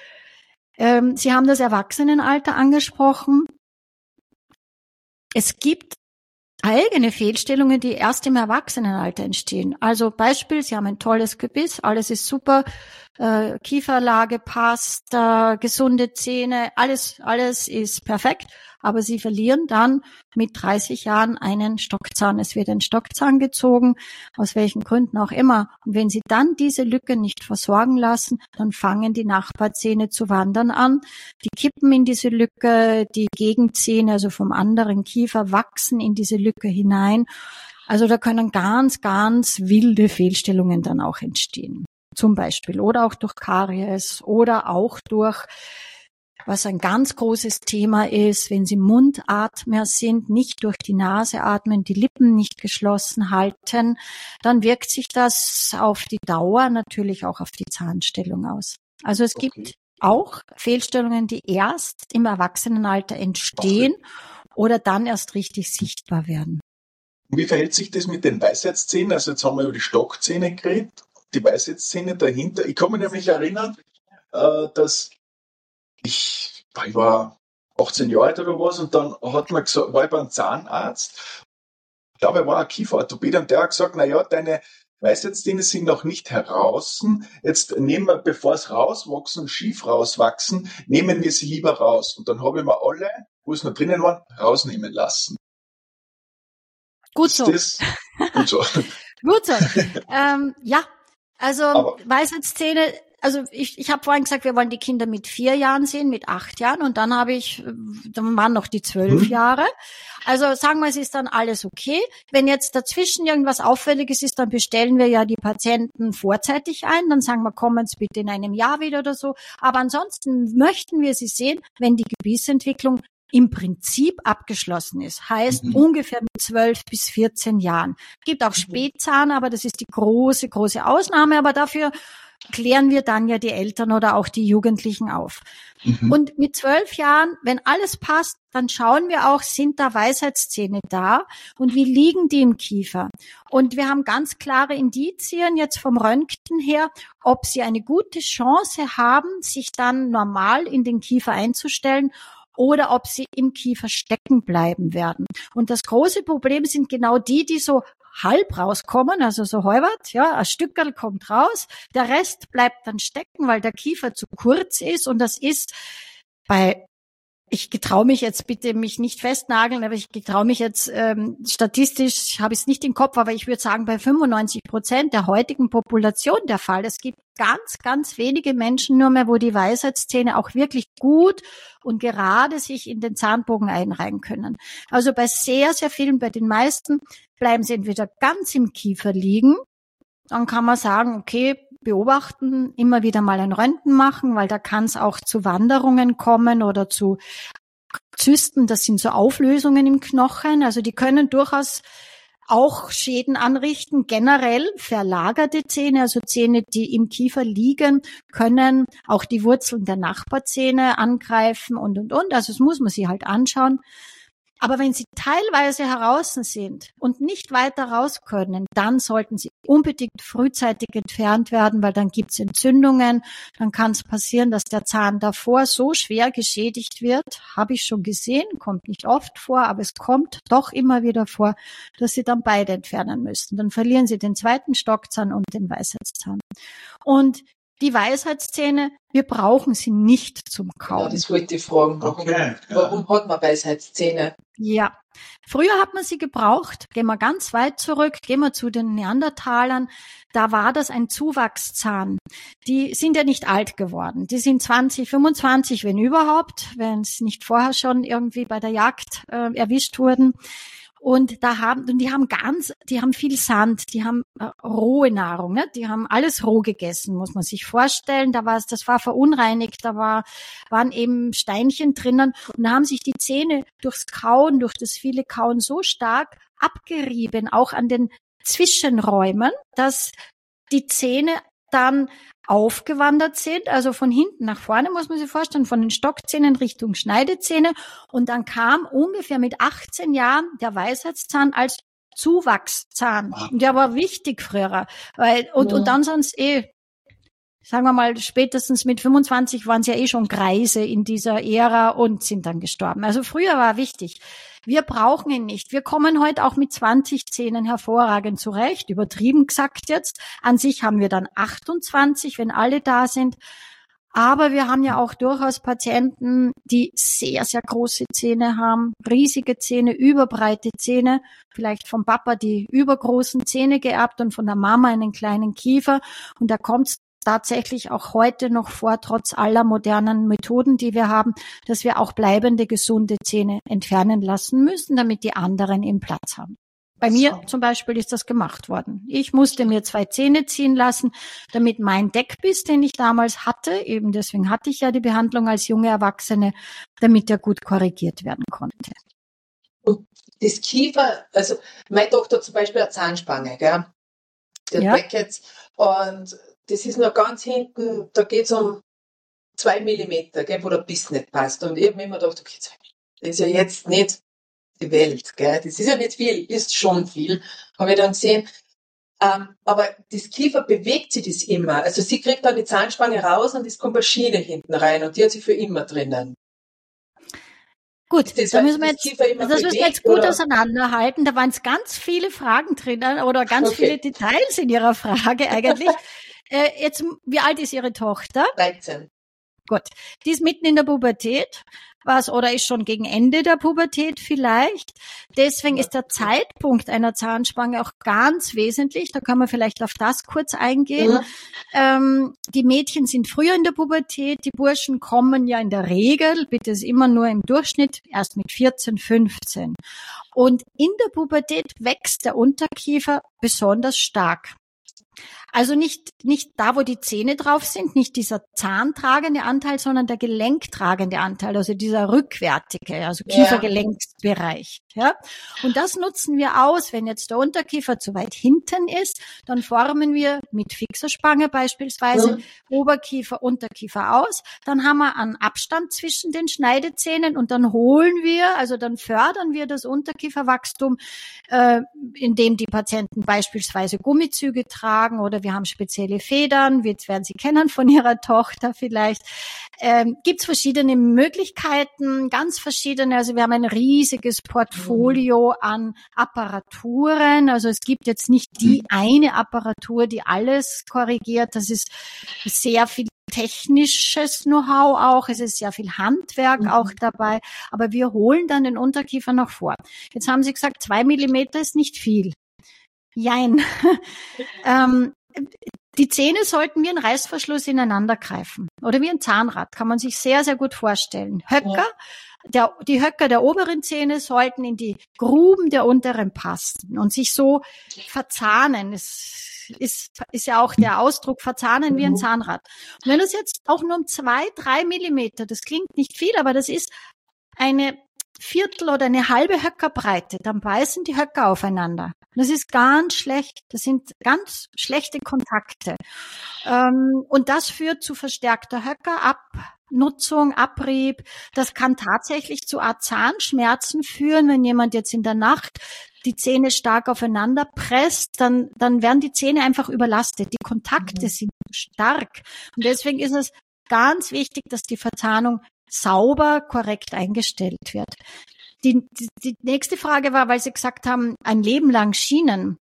S1: Ähm, Sie haben das Erwachsenenalter angesprochen. Es gibt eigene Fehlstellungen, die erst im Erwachsenenalter entstehen. Also Beispiel, Sie haben ein tolles Gebiss, alles ist super, äh, Kieferlage passt, äh, gesunde Zähne, alles, alles ist perfekt, aber Sie verlieren dann mit dreißig Jahren einen Stockzahn. Es wird ein Stockzahn gezogen, aus welchen Gründen auch immer. Und wenn Sie dann diese Lücke nicht versorgen lassen, dann fangen die Nachbarzähne zu wandern an. Die kippen in diese Lücke, die Gegenzähne, also vom anderen Kiefer, wachsen in diese Lücke hinein. Also da können ganz, ganz wilde Fehlstellungen dann auch entstehen. Zum Beispiel. Oder auch durch Karies oder auch durch, was ein ganz großes Thema ist, wenn Sie Mundatmer sind, nicht durch die Nase atmen, die Lippen nicht geschlossen halten, dann wirkt sich das auf die Dauer natürlich auch auf die Zahnstellung aus. Also es okay. gibt auch Fehlstellungen, die erst im Erwachsenenalter entstehen okay. oder dann erst richtig sichtbar werden.
S3: Wie verhält sich das mit den Weisheitszähnen? Also jetzt haben wir über die Stockzähne geredet, die Weisheitszähne dahinter. Ich kann mich nämlich erinnern, äh, dass ich, ich war achtzehn Jahre alt oder was und dann hat man gesagt, war ich beim Zahnarzt, ich glaube, er war ein Kieferorthopäde und der hat gesagt, naja, deine Weisheitszähne sind noch nicht heraus, jetzt nehmen wir, bevor es rauswachsen und schief rauswachsen, nehmen wir sie lieber raus. Und dann habe ich mir alle, wo es noch drinnen waren, rausnehmen lassen.
S1: Gut so.
S3: Ist das? Gut so.
S1: Gut so. ähm, ja, also
S3: Aber
S1: Weisheitszähne, also ich, ich habe vorhin gesagt, wir wollen die Kinder mit vier Jahren sehen, mit acht Jahren und dann habe ich, dann waren noch die zwölf hm. Jahre. Also sagen wir, es ist dann alles okay. Wenn jetzt dazwischen irgendwas Auffälliges ist, dann bestellen wir ja die Patienten vorzeitig ein. Dann sagen wir, kommen Sie bitte in einem Jahr wieder oder so. Aber ansonsten möchten wir sie sehen, wenn die Gebissentwicklung im Prinzip abgeschlossen ist. Heißt mhm. ungefähr mit zwölf bis vierzehn Jahren. Gibt auch Spätzahn, aber das ist die große, große Ausnahme. Aber dafür klären wir dann ja die Eltern oder auch die Jugendlichen auf. Mhm. Und mit zwölf Jahren, wenn alles passt, dann schauen wir auch, sind da Weisheitszähne da und wie liegen die im Kiefer? Und wir haben ganz klare Indizien jetzt vom Röntgen her, ob sie eine gute Chance haben, sich dann normal in den Kiefer einzustellen oder ob sie im Kiefer stecken bleiben werden. Und das große Problem sind genau die, die so halb rauskommen, also so halbert, ja, ein Stückerl kommt raus, der Rest bleibt dann stecken, weil der Kiefer zu kurz ist und das ist bei, ich getraue mich jetzt bitte mich nicht festnageln, aber ich getraue mich jetzt ähm, statistisch, habe ich es nicht im Kopf, aber ich würde sagen bei fünfundneunzig Prozent der heutigen Population der Fall. Es gibt ganz, ganz wenige Menschen nur mehr, wo die Weisheitszähne auch wirklich gut und gerade sich in den Zahnbogen einreihen können. Also bei sehr, sehr vielen, bei den meisten bleiben sie entweder ganz im Kiefer liegen, dann kann man sagen, okay, beobachten, immer wieder mal ein Röntgen machen, weil da kann es auch zu Wanderungen kommen oder zu Zysten, das sind so Auflösungen im Knochen, also die können durchaus auch Schäden anrichten. Generell verlagerte Zähne, also Zähne, die im Kiefer liegen, können auch die Wurzeln der Nachbarzähne angreifen und, und, und. Also das muss man sich halt anschauen. Aber wenn sie teilweise heraus sind und nicht weiter raus können, dann sollten sie unbedingt frühzeitig entfernt werden, weil dann gibt's Entzündungen. Dann kann es passieren, dass der Zahn davor so schwer geschädigt wird. Habe ich schon gesehen, kommt nicht oft vor, aber es kommt doch immer wieder vor, dass sie dann beide entfernen müssen. Dann verlieren sie den zweiten Stockzahn und den Weisheitszahn. Und die Weisheitszähne, wir brauchen sie nicht zum Kauen.
S4: Ja, das wollte ich fragen. Warum, okay, ja. warum hat man Weisheitszähne?
S1: Ja, früher hat man sie gebraucht. Gehen wir ganz weit zurück, gehen wir zu den Neandertalern. Da war das ein Zuwachszahn. Die sind ja nicht alt geworden. Die sind zwanzig, fünfundzwanzig, wenn überhaupt, wenn es nicht vorher schon irgendwie bei der Jagd äh, erwischt wurden. Und da haben, und die haben ganz, die haben viel Sand, die haben äh, rohe Nahrung, ne? Die haben alles roh gegessen, muss man sich vorstellen. Da war es, das war verunreinigt, da war, waren eben Steinchen drinnen und da haben sich die Zähne durchs Kauen, durch das viele Kauen so stark abgerieben, auch an den Zwischenräumen, dass die Zähne dann aufgewandert sind, also von hinten nach vorne, muss man sich vorstellen, von den Stockzähnen Richtung Schneidezähne. Und dann kam ungefähr mit achtzehn Jahren der Weisheitszahn als Zuwachszahn. Und der war wichtig früher. Weil, und, ja. und dann sonst eh, sagen wir mal, spätestens mit fünfundzwanzig waren sie ja eh schon Greise in dieser Ära und sind dann gestorben. Also früher war wichtig. Wir brauchen ihn nicht. Wir kommen heute auch mit zwanzig Zähnen hervorragend zurecht, übertrieben gesagt jetzt. An sich haben wir dann achtundzwanzig, wenn alle da sind. Aber wir haben ja auch durchaus Patienten, die sehr, sehr große Zähne haben, riesige Zähne, überbreite Zähne, vielleicht vom Papa die übergroßen Zähne geerbt und von der Mama einen kleinen Kiefer. Und da kommt es tatsächlich auch heute noch vor, trotz aller modernen Methoden, die wir haben, dass wir auch bleibende, gesunde Zähne entfernen lassen müssen, damit die anderen eben Platz haben. Bei mir zum Beispiel ist das gemacht worden. Ich musste mir zwei Zähne ziehen lassen, damit mein Deckbiss, den ich damals hatte, eben deswegen hatte ich ja die Behandlung als junge Erwachsene, damit er gut korrigiert werden konnte.
S4: Und das Kiefer, also meine Tochter zum Beispiel eine Zahnspange, gell? Die
S1: Ja.
S4: hat Brackets. Und das ist noch ganz hinten, da geht es um zwei Millimeter, gell, wo der Biss nicht passt. Und ich habe mir immer gedacht, okay, zwei Millimeter, das ist ja jetzt nicht die Welt, gell? Das ist ja nicht viel, ist schon viel, habe ich dann gesehen. Ähm, aber das Kiefer bewegt sich das immer. Also sie kriegt dann die Zahnspange raus und es kommt eine Schiene hinten rein und die hat sie für immer drinnen.
S1: Gut,
S4: Das,
S1: da müssen wir
S4: das
S1: jetzt,
S4: Kiefer immer
S1: das müssen wir
S4: bewegt,
S1: jetzt gut
S4: oder?
S1: auseinanderhalten. Da waren es ganz viele Fragen drinnen oder ganz
S4: Okay.
S1: viele Details in Ihrer Frage eigentlich. äh, jetzt, wie alt ist Ihre Tochter?
S4: dreizehn.
S1: Gut, die ist mitten in der Pubertät, was oder ist schon gegen Ende der Pubertät vielleicht. Deswegen ist der Zeitpunkt einer Zahnspange auch ganz wesentlich. Da kann man vielleicht auf das kurz eingehen.
S4: Mhm.
S1: Ähm, die Mädchen sind früher in der Pubertät, die Burschen kommen ja in der Regel, bitte ist immer nur im Durchschnitt, erst mit vierzehn, fünfzehn. Und in der Pubertät wächst der Unterkiefer besonders stark. Also nicht, nicht da, wo die Zähne drauf sind, nicht dieser zahntragende Anteil, sondern der gelenktragende Anteil, also dieser rückwärtige, also
S4: Ja.
S1: Kiefergelenksbereich. Ja. Und das nutzen wir aus. Wenn jetzt der Unterkiefer zu weit hinten ist, dann formen wir mit fixer Spange beispielsweise
S4: Mhm.
S1: Oberkiefer, Unterkiefer aus. Dann haben wir einen Abstand zwischen den Schneidezähnen und dann holen wir, also dann fördern wir das Unterkieferwachstum, äh, indem die Patienten beispielsweise Gummizüge tragen oder wir haben spezielle Federn, jetzt werden Sie kennen von Ihrer Tochter vielleicht. Ähm, gibt es verschiedene Möglichkeiten, ganz verschiedene. Also wir haben ein riesiges Portfolio an Apparaturen. Also es gibt jetzt nicht die eine Apparatur, die alles korrigiert. Das ist sehr viel technisches Know-how auch. Es ist sehr viel Handwerk
S4: Mhm.
S1: auch dabei. Aber wir holen dann den Unterkiefer noch vor. Jetzt haben Sie gesagt, zwei Millimeter ist nicht viel. Jein. ähm, die Zähne sollten wie ein Reißverschluss ineinander greifen. Oder wie ein Zahnrad, kann man sich sehr, sehr gut vorstellen. Höcker, der, die Höcker der oberen Zähne sollten in die Gruben der unteren passen und sich so verzahnen. Es ist, ist ja auch der Ausdruck verzahnen wie ein Zahnrad. Und wenn das jetzt auch nur um zwei, drei Millimeter, das klingt nicht viel, aber das ist eine Viertel oder eine halbe Höckerbreite, dann beißen die Höcker aufeinander. Das ist ganz schlecht. Das sind ganz schlechte Kontakte. Ähm, und das führt zu verstärkter Höckerabnutzung, Abrieb. Das kann tatsächlich zu Art Zahnschmerzen führen, wenn jemand jetzt in der Nacht die Zähne stark aufeinander presst, dann, dann werden die Zähne einfach überlastet. Die Kontakte mhm. sind stark. Und deswegen ist es ganz wichtig, dass die Verzahnung sauber, korrekt eingestellt wird. Die, die, die nächste Frage war, weil Sie gesagt haben, ein Leben lang Schienen.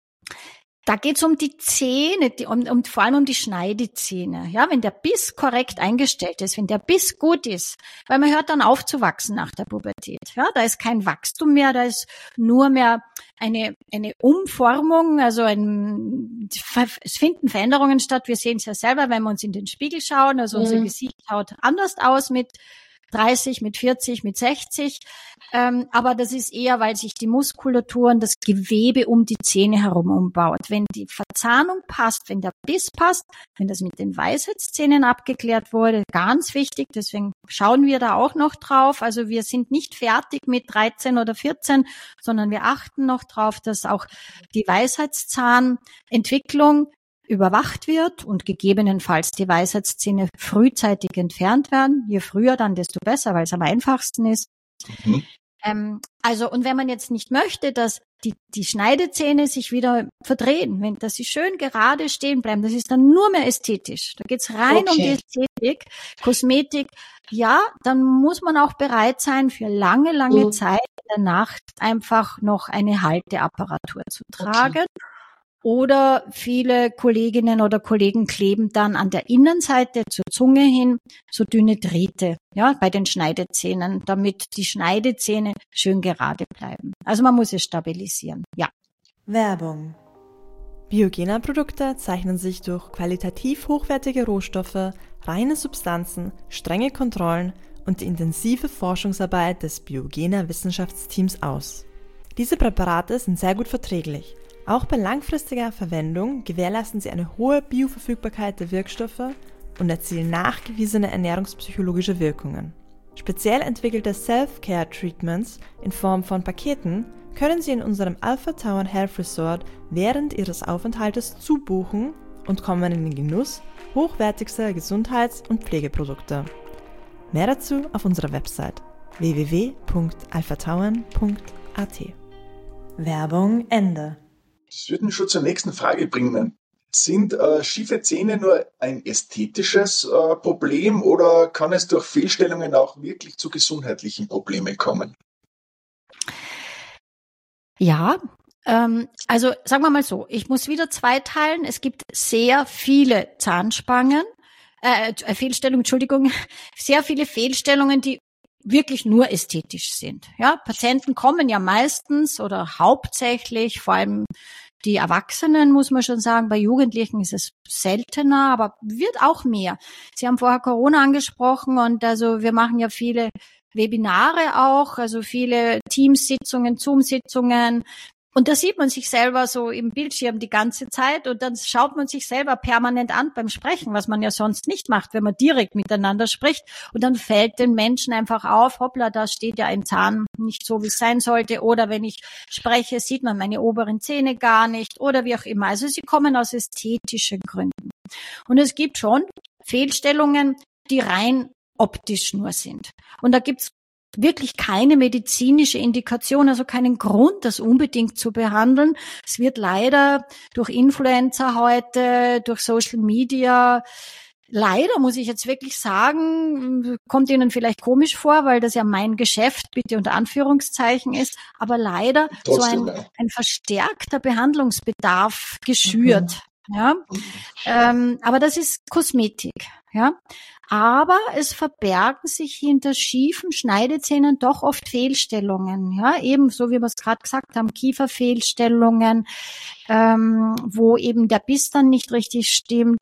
S1: Da geht es um die Zähne, die, um, um, vor allem um die Schneidezähne. Ja, wenn der Biss korrekt eingestellt ist, wenn der Biss gut ist, weil man hört dann auf zu wachsen nach der Pubertät. Ja, da ist kein Wachstum mehr, da ist nur mehr eine, eine Umformung, also ein, es finden Veränderungen statt. Wir sehen es ja selber, wenn wir uns in den Spiegel schauen, also mhm. unser Gesicht schaut anders aus mit dreißig, mit vierzig, mit sechzig. Ähm, aber das ist eher, weil sich die Muskulatur und das Gewebe um die Zähne herum umbaut. Wenn die Verzahnung passt, wenn der Biss passt, wenn das mit den Weisheitszähnen abgeklärt wurde, ganz wichtig, deswegen schauen wir da auch noch drauf. Also wir sind nicht fertig mit dreizehn oder vierzehn, sondern wir achten noch drauf, dass auch die Weisheitszahnentwicklung überwacht wird und gegebenenfalls die Weisheitszähne frühzeitig entfernt werden. Je früher, dann desto besser, weil es am einfachsten ist. Mhm. Ähm, also, und wenn man jetzt nicht möchte, dass die, die Schneidezähne sich wieder verdrehen, wenn, dass sie schön gerade stehen bleiben, das ist dann nur mehr ästhetisch. Da geht's rein okay. um die Ästhetik, Kosmetik. Ja, dann muss man auch bereit sein, für lange, lange mhm. Zeit der Nacht einfach noch eine Halteapparatur zu tragen. Okay. Oder viele Kolleginnen oder Kollegen kleben dann an der Innenseite zur Zunge hin so dünne Drähte, ja, bei den Schneidezähnen, damit die Schneidezähne schön gerade bleiben. Also man muss es stabilisieren, ja.
S2: Werbung. Biogena-Produkte zeichnen sich durch qualitativ hochwertige Rohstoffe, reine Substanzen, strenge Kontrollen und die intensive Forschungsarbeit des Biogena-Wissenschaftsteams aus. Diese Präparate sind sehr gut verträglich. Auch bei langfristiger Verwendung gewährleisten sie eine hohe Bioverfügbarkeit der Wirkstoffe und erzielen nachgewiesene ernährungspsychologische Wirkungen. Speziell entwickelte Self-Care-Treatments in Form von Paketen können Sie in unserem Alpha Tauern Health Resort während Ihres Aufenthaltes zubuchen und kommen in den Genuss hochwertigster Gesundheits- und Pflegeprodukte. Mehr dazu auf unserer Website w w w punkt alpha tauern punkt a t. Werbung Ende.
S3: Das würde mich schon zur nächsten Frage bringen. Sind äh, schiefe Zähne nur ein ästhetisches äh, Problem oder kann es durch Fehlstellungen auch wirklich zu gesundheitlichen Problemen kommen?
S1: Ja, ähm, also sagen wir mal so, ich muss wieder zweiteilen. Es gibt sehr viele Zahnspangen, äh, Fehlstellungen, Entschuldigung, sehr viele Fehlstellungen, die wirklich nur ästhetisch sind. Ja, Patienten kommen ja meistens oder hauptsächlich, vor allem die Erwachsenen, muss man schon sagen, bei Jugendlichen ist es seltener, aber wird auch mehr. Sie haben vorher Corona angesprochen und also wir machen ja viele Webinare auch, also viele Teamsitzungen, Zoom-Sitzungen. Und da sieht man sich selber so im Bildschirm die ganze Zeit und dann schaut man sich selber permanent an beim Sprechen, was man ja sonst nicht macht, wenn man direkt miteinander spricht. Und dann fällt den Menschen einfach auf, hoppla, da steht ja ein Zahn nicht so, wie es sein sollte. Oder wenn ich spreche, sieht man meine oberen Zähne gar nicht oder wie auch immer. Also sie kommen aus ästhetischen Gründen. Und es gibt schon Fehlstellungen, die rein optisch nur sind. Und da gibt's wirklich keine medizinische Indikation, also keinen Grund, das unbedingt zu behandeln. Es wird leider durch Influencer heute, durch Social Media, leider muss ich jetzt wirklich sagen, kommt Ihnen vielleicht komisch vor, weil das ja mein Geschäft, bitte unter Anführungszeichen ist, aber leider Trotzdem, so ein, ein verstärkter Behandlungsbedarf geschürt. Mhm. Ja, ähm, aber das ist Kosmetik, ja. Aber es verbergen sich hinter schiefen Schneidezähnen doch oft Fehlstellungen, ja, eben so wie wir es gerade gesagt haben, Kieferfehlstellungen, ähm, wo eben der Biss dann nicht richtig stimmt.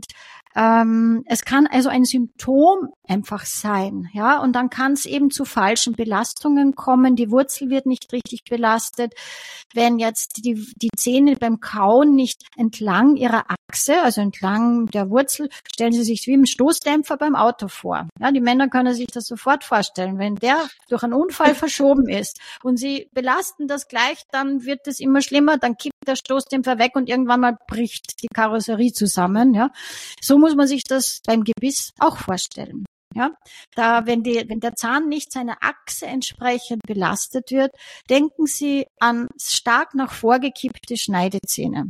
S1: Ähm, es kann also ein Symptom einfach sein, ja, und dann kann es eben zu falschen Belastungen kommen. Die Wurzel wird nicht richtig belastet. Wenn jetzt die, die Zähne beim Kauen nicht entlang ihrer Achse, also entlang der Wurzel, stellen Sie sich wie im Stoßdämpfer beim Auto vor. Ja, die Männer können sich das sofort vorstellen. Wenn der durch einen Unfall verschoben ist und Sie belasten das gleich, dann wird es immer schlimmer, dann kippt der Stoßdämpfer weg und irgendwann mal bricht die Karosserie zusammen, ja. So muss man sich das beim Gebiss auch vorstellen. Ja, da, wenn die, wenn der Zahn nicht seiner Achse entsprechend belastet wird, denken Sie an stark nach vorgekippte Schneidezähne.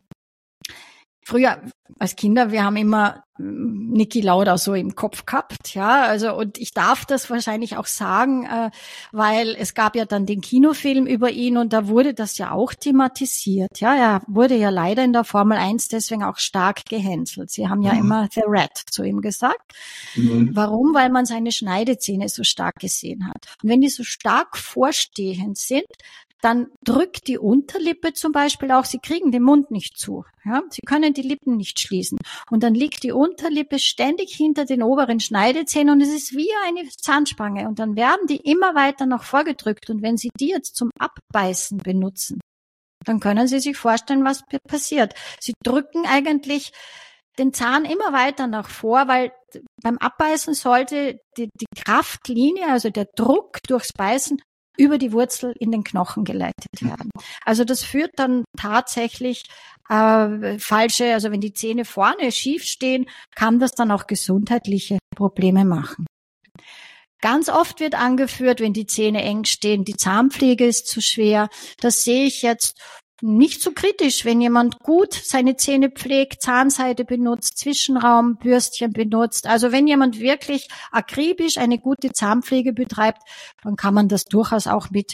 S1: Früher als Kinder, wir haben immer Niki Lauda so im Kopf gehabt, ja, also und ich darf das wahrscheinlich auch sagen, äh, weil es gab ja dann den Kinofilm über ihn und da wurde das ja auch thematisiert, ja, er wurde ja leider in der Formel eins deswegen auch stark gehänselt. Sie haben ja mhm. immer The Rat zu ihm gesagt. Mhm. Warum? Weil man seine Schneidezähne so stark gesehen hat. Und wenn die so stark vorstehend sind, dann drückt die Unterlippe zum Beispiel auch, Sie kriegen den Mund nicht zu. Ja? Sie können die Lippen nicht schließen. Und dann liegt die Unterlippe ständig hinter den oberen Schneidezähnen und es ist wie eine Zahnspange. Und dann werden die immer weiter nach vorgedrückt. Und wenn Sie die jetzt zum Abbeißen benutzen, dann können Sie sich vorstellen, was passiert. Sie drücken eigentlich den Zahn immer weiter nach vor, weil beim Abbeißen sollte die, die Kraftlinie, also der Druck durchs Beißen, über die Wurzel in den Knochen geleitet werden. Also das führt dann tatsächlich äh, falsche, also wenn die Zähne vorne schief stehen, kann das dann auch gesundheitliche Probleme machen. Ganz oft wird angeführt, wenn die Zähne eng stehen, die Zahnpflege ist zu schwer. Das sehe ich jetzt nicht so kritisch, wenn jemand gut seine Zähne pflegt, Zahnseide benutzt, Zwischenraum, Bürstchen benutzt. Also wenn jemand wirklich akribisch eine gute Zahnpflege betreibt, dann kann man das durchaus auch mit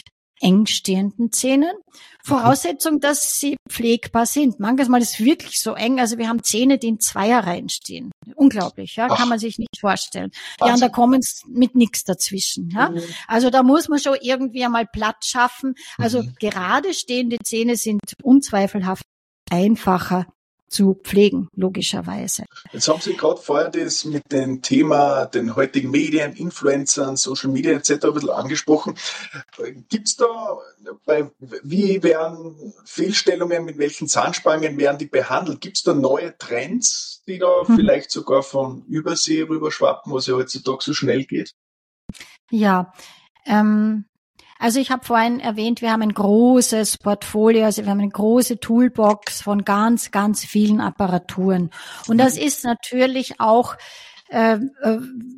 S1: eng stehenden Zähnen. Voraussetzung, dass sie pflegbar sind. Manchmal ist es wirklich so eng. Also wir haben Zähne, die in Zweierreihen stehen. Unglaublich, ja, Ach. kann man sich nicht vorstellen. Wahnsinn. Ja, und da kommen es mit nichts dazwischen. Ja. Mhm. Also da muss man schon irgendwie einmal Platz schaffen. Also mhm. gerade stehende Zähne sind unzweifelhaft einfacher zu pflegen, logischerweise.
S3: Jetzt haben Sie gerade vorher das mit dem Thema den heutigen Medien, Influencern, Social Media et cetera ein bisschen angesprochen. Gibt's da, bei, wie werden Fehlstellungen, mit welchen Zahnspangen werden die behandelt? Gibt's da neue Trends, die da hm. vielleicht sogar von Übersee rüberschwappen, was ja heutzutage so schnell geht?
S1: Ja, ähm, Also ich habe vorhin erwähnt, wir haben ein großes Portfolio, also wir haben eine große Toolbox von ganz, ganz vielen Apparaturen. Und das ist natürlich auch äh, äh,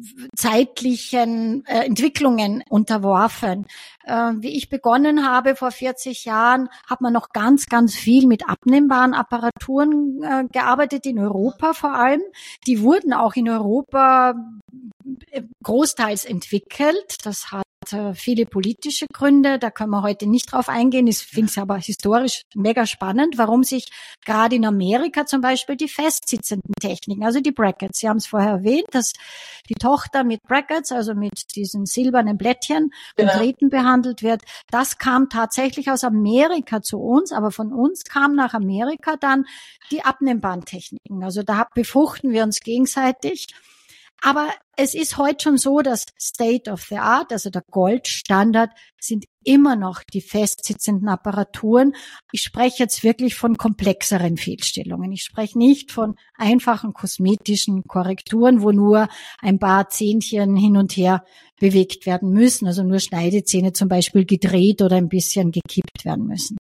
S1: zeitlichen äh, Entwicklungen unterworfen. Äh, wie ich begonnen habe vor vierzig Jahren, hat man noch ganz, ganz viel mit abnehmbaren Apparaturen äh, gearbeitet, in Europa vor allem. Die wurden auch in Europa großteils entwickelt. Das hat viele politische Gründe, da können wir heute nicht drauf eingehen. Ich finde es aber historisch mega spannend, warum sich gerade in Amerika zum Beispiel die festsitzenden Techniken, also die Brackets, Sie haben es vorher erwähnt, dass die Tochter mit Brackets, also mit diesen silbernen Blättchen und Drähten behandelt wird. Das kam tatsächlich aus Amerika zu uns, aber von uns kam nach Amerika dann die abnehmbaren Techniken. Also da befruchten wir uns gegenseitig. Aber es ist heute schon so, dass State of the Art, also der Goldstandard, sind immer noch die festsitzenden Apparaturen. Ich spreche jetzt wirklich von komplexeren Fehlstellungen. Ich spreche nicht von einfachen kosmetischen Korrekturen, wo nur ein paar Zähnchen hin und her bewegt werden müssen, also nur Schneidezähne zum Beispiel gedreht oder ein bisschen gekippt werden müssen.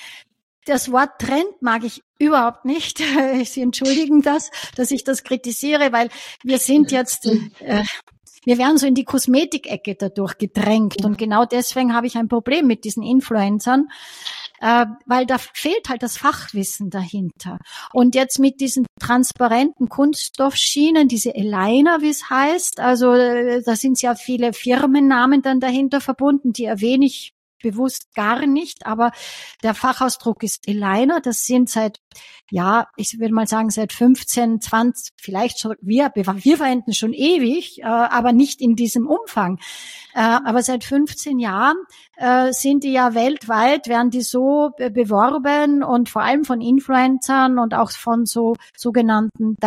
S1: Das Wort Trend mag ich überhaupt nicht. Sie entschuldigen das, dass ich das kritisiere, weil wir sind jetzt, äh, wir werden so in die Kosmetikecke dadurch gedrängt. Und genau deswegen habe ich ein Problem mit diesen Influencern, äh, weil da fehlt halt das Fachwissen dahinter. Und jetzt mit diesen transparenten Kunststoffschienen, diese Aligner, wie es heißt, also äh, da sind ja viele Firmennamen dann dahinter verbunden, die erwähne ich bewusst gar nicht, aber der Fachausdruck ist Aligner. Das sind seit, ja, ich würde mal sagen, seit fünfzehn, zwanzig, vielleicht schon, wir, wir verwenden schon ewig, äh, aber nicht in diesem Umfang. Äh, aber seit fünfzehn Jahren äh, sind die ja weltweit, werden die so be- beworben und vor allem von Influencern und auch von so sogenannten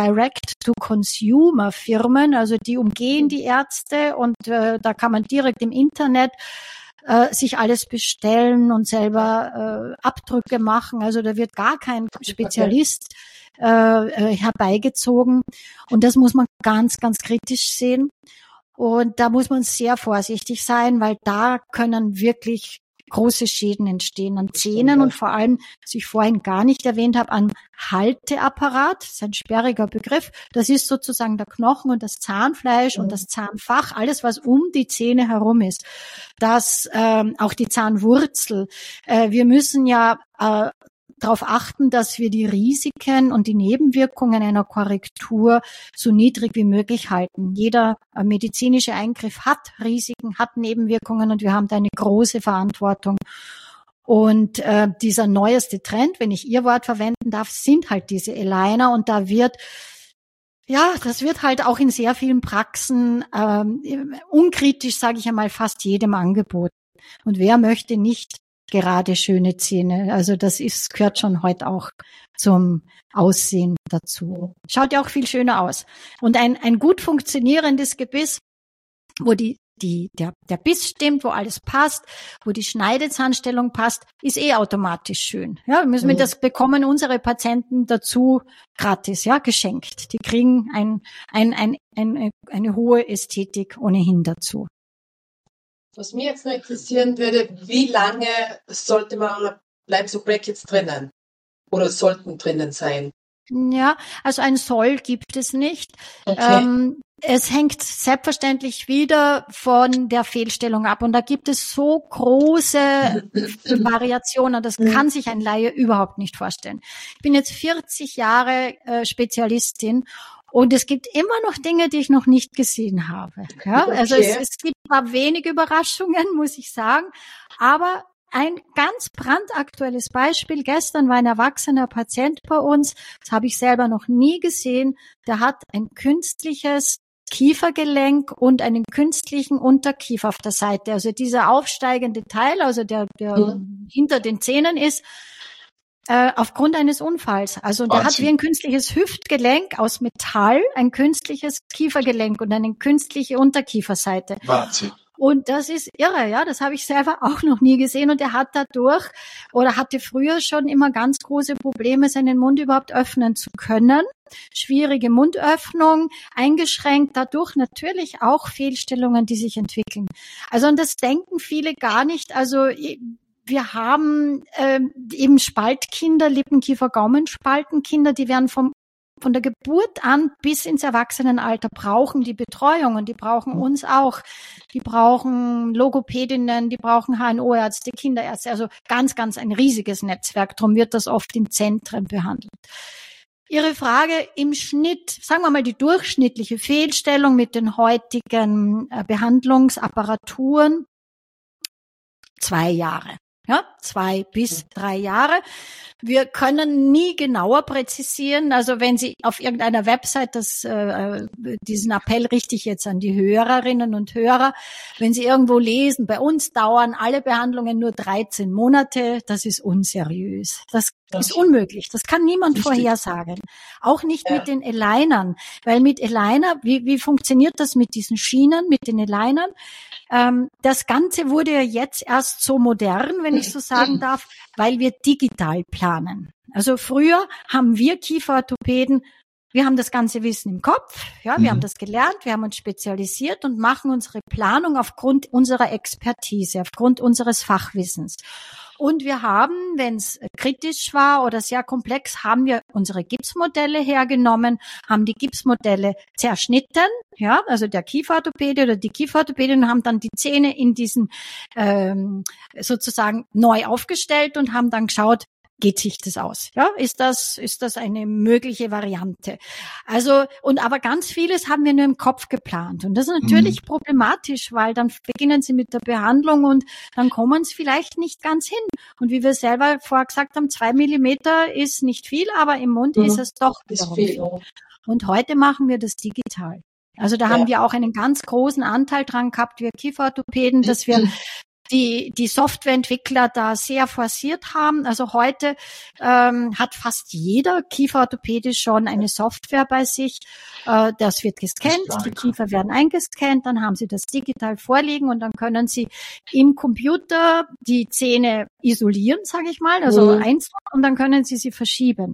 S1: Direct-to-Consumer-Firmen, also die umgehen die Ärzte und äh, da kann man direkt im Internet Äh, sich alles bestellen und selber äh, Abdrücke machen. Also da wird gar kein Spezialist äh, äh, herbeigezogen. Und das muss man ganz, ganz kritisch sehen. Und da muss man sehr vorsichtig sein, weil da können wirklich große Schäden entstehen an Zähnen und vor allem, was ich vorhin gar nicht erwähnt habe, am Halteapparat. Das ist ein sperriger Begriff. Das ist sozusagen der Knochen und das Zahnfleisch mhm. und das Zahnfach, alles, was um die Zähne herum ist. Das, ähm, auch die Zahnwurzel. Äh, wir müssen ja äh, darauf achten, dass wir die Risiken und die Nebenwirkungen einer Korrektur so niedrig wie möglich halten. Jeder medizinische Eingriff hat Risiken, hat Nebenwirkungen und wir haben da eine große Verantwortung. Und äh, dieser neueste Trend, wenn ich Ihr Wort verwenden darf, sind halt diese Aligner und da wird Ja, das wird halt auch in sehr vielen Praxen ähm, unkritisch, sage ich einmal, fast jedem angeboten. Und wer möchte nicht gerade schöne Zähne? Also das ist gehört schon heute auch zum Aussehen dazu. Schaut ja auch viel schöner aus. Und ein ein gut funktionierendes Gebiss, wo die die der der Biss stimmt, wo alles passt, wo die Schneidezahnstellung passt, ist eh automatisch schön. Ja, müssen wir das bekommen unsere Patienten dazu gratis, ja, geschenkt. Die kriegen ein ein ein, ein eine hohe Ästhetik ohnehin dazu.
S4: Was mich jetzt noch interessieren würde, wie lange sollte man oder bleiben so Brackets drinnen? Oder sollten drinnen sein?
S1: Ja, also ein Soll gibt es nicht.
S4: Okay.
S1: Ähm, es hängt selbstverständlich wieder von der Fehlstellung ab. Und da gibt es so große Variationen, das kann sich ein Laie überhaupt nicht vorstellen. Ich bin jetzt vierzig Jahre äh, Spezialistin. Und es gibt immer noch Dinge, die ich noch nicht gesehen habe. Ja, also
S4: okay.
S1: es, es gibt zwar wenig Überraschungen, muss ich sagen, aber ein ganz brandaktuelles Beispiel. Gestern war ein erwachsener Patient bei uns, das habe ich selber noch nie gesehen, der hat ein künstliches Kiefergelenk und einen künstlichen Unterkiefer auf der Seite. Also dieser aufsteigende Teil, also der, der mhm. hinter den Zähnen ist, äh, aufgrund eines Unfalls. Also der hat wie ein künstliches Hüftgelenk aus Metall, ein künstliches Kiefergelenk und eine künstliche Unterkieferseite.
S3: Wahnsinn.
S1: Und das ist irre, ja, das habe ich selber auch noch nie gesehen. Und er hat dadurch oder hatte früher schon immer ganz große Probleme, seinen Mund überhaupt öffnen zu können. Schwierige Mundöffnung, eingeschränkt, dadurch natürlich auch Fehlstellungen, die sich entwickeln. Also und das denken viele gar nicht. Also wir haben äh, eben Spaltkinder, Lippenkiefer, Gaumenspaltenkinder, die werden vom Von der Geburt an bis ins Erwachsenenalter brauchen die Betreuung und die brauchen uns auch. Die brauchen Logopädinnen, die brauchen H N O-Ärzte, Kinderärzte, also ganz, ganz ein riesiges Netzwerk. Darum wird das oft in Zentren behandelt. Ihre Frage im Schnitt, sagen wir mal die durchschnittliche Fehlstellung mit den heutigen äh, Behandlungsapparaturen, zwei Jahre. Ja, zwei bis drei Jahre. Wir können nie genauer präzisieren. Also wenn Sie auf irgendeiner Website, das, äh, diesen Appell richte ich jetzt an die Hörerinnen und Hörer, wenn Sie irgendwo lesen, bei uns dauern alle Behandlungen nur dreizehn Monate, das ist unseriös. Das ist unmöglich. Das kann niemand Richtig. vorhersagen. Auch nicht ja. mit den Alignern. Weil mit Aligner, wie, wie funktioniert das mit diesen Schienen, mit den Alignern? Ähm, das Ganze wurde ja jetzt erst so modern, wenn ich so sagen darf, weil wir digital planen. Also früher haben wir Kieferorthopäden, wir haben das ganze Wissen im Kopf, ja, wir mhm. haben das gelernt, wir haben uns spezialisiert und machen unsere Planung aufgrund unserer Expertise, aufgrund unseres Fachwissens. Und wir haben, wenn es kritisch war oder sehr komplex, haben wir unsere Gipsmodelle hergenommen, haben die Gipsmodelle zerschnitten, ja, also der Kieferorthopäde oder die Kieferorthopädin haben dann die Zähne in diesen ähm, sozusagen neu aufgestellt und haben dann geschaut, geht sich das aus? Ja, ist das, ist das eine mögliche Variante? Also, und aber ganz vieles haben wir nur im Kopf geplant. Und das ist natürlich mhm. problematisch, weil dann beginnen Sie mit der Behandlung und dann kommen Sie vielleicht nicht ganz hin. Und wie wir selber vorher gesagt haben, zwei Millimeter ist nicht viel, aber im Mund mhm. ist es doch wiederum viel. viel. Und heute machen wir das digital. Also da ja. haben wir auch einen ganz großen Anteil dran gehabt, wir Kieferorthopäden, dass wir die die Softwareentwickler da sehr forciert haben. Also heute ähm, hat fast jeder Kieferorthopäde schon eine Software bei sich. Äh, das wird gescannt, die Kiefer werden eingescannt, dann haben Sie das digital vorliegen und dann können Sie im Computer die Zähne isolieren, sage ich mal, also mhm. einzeln, und dann können Sie sie verschieben.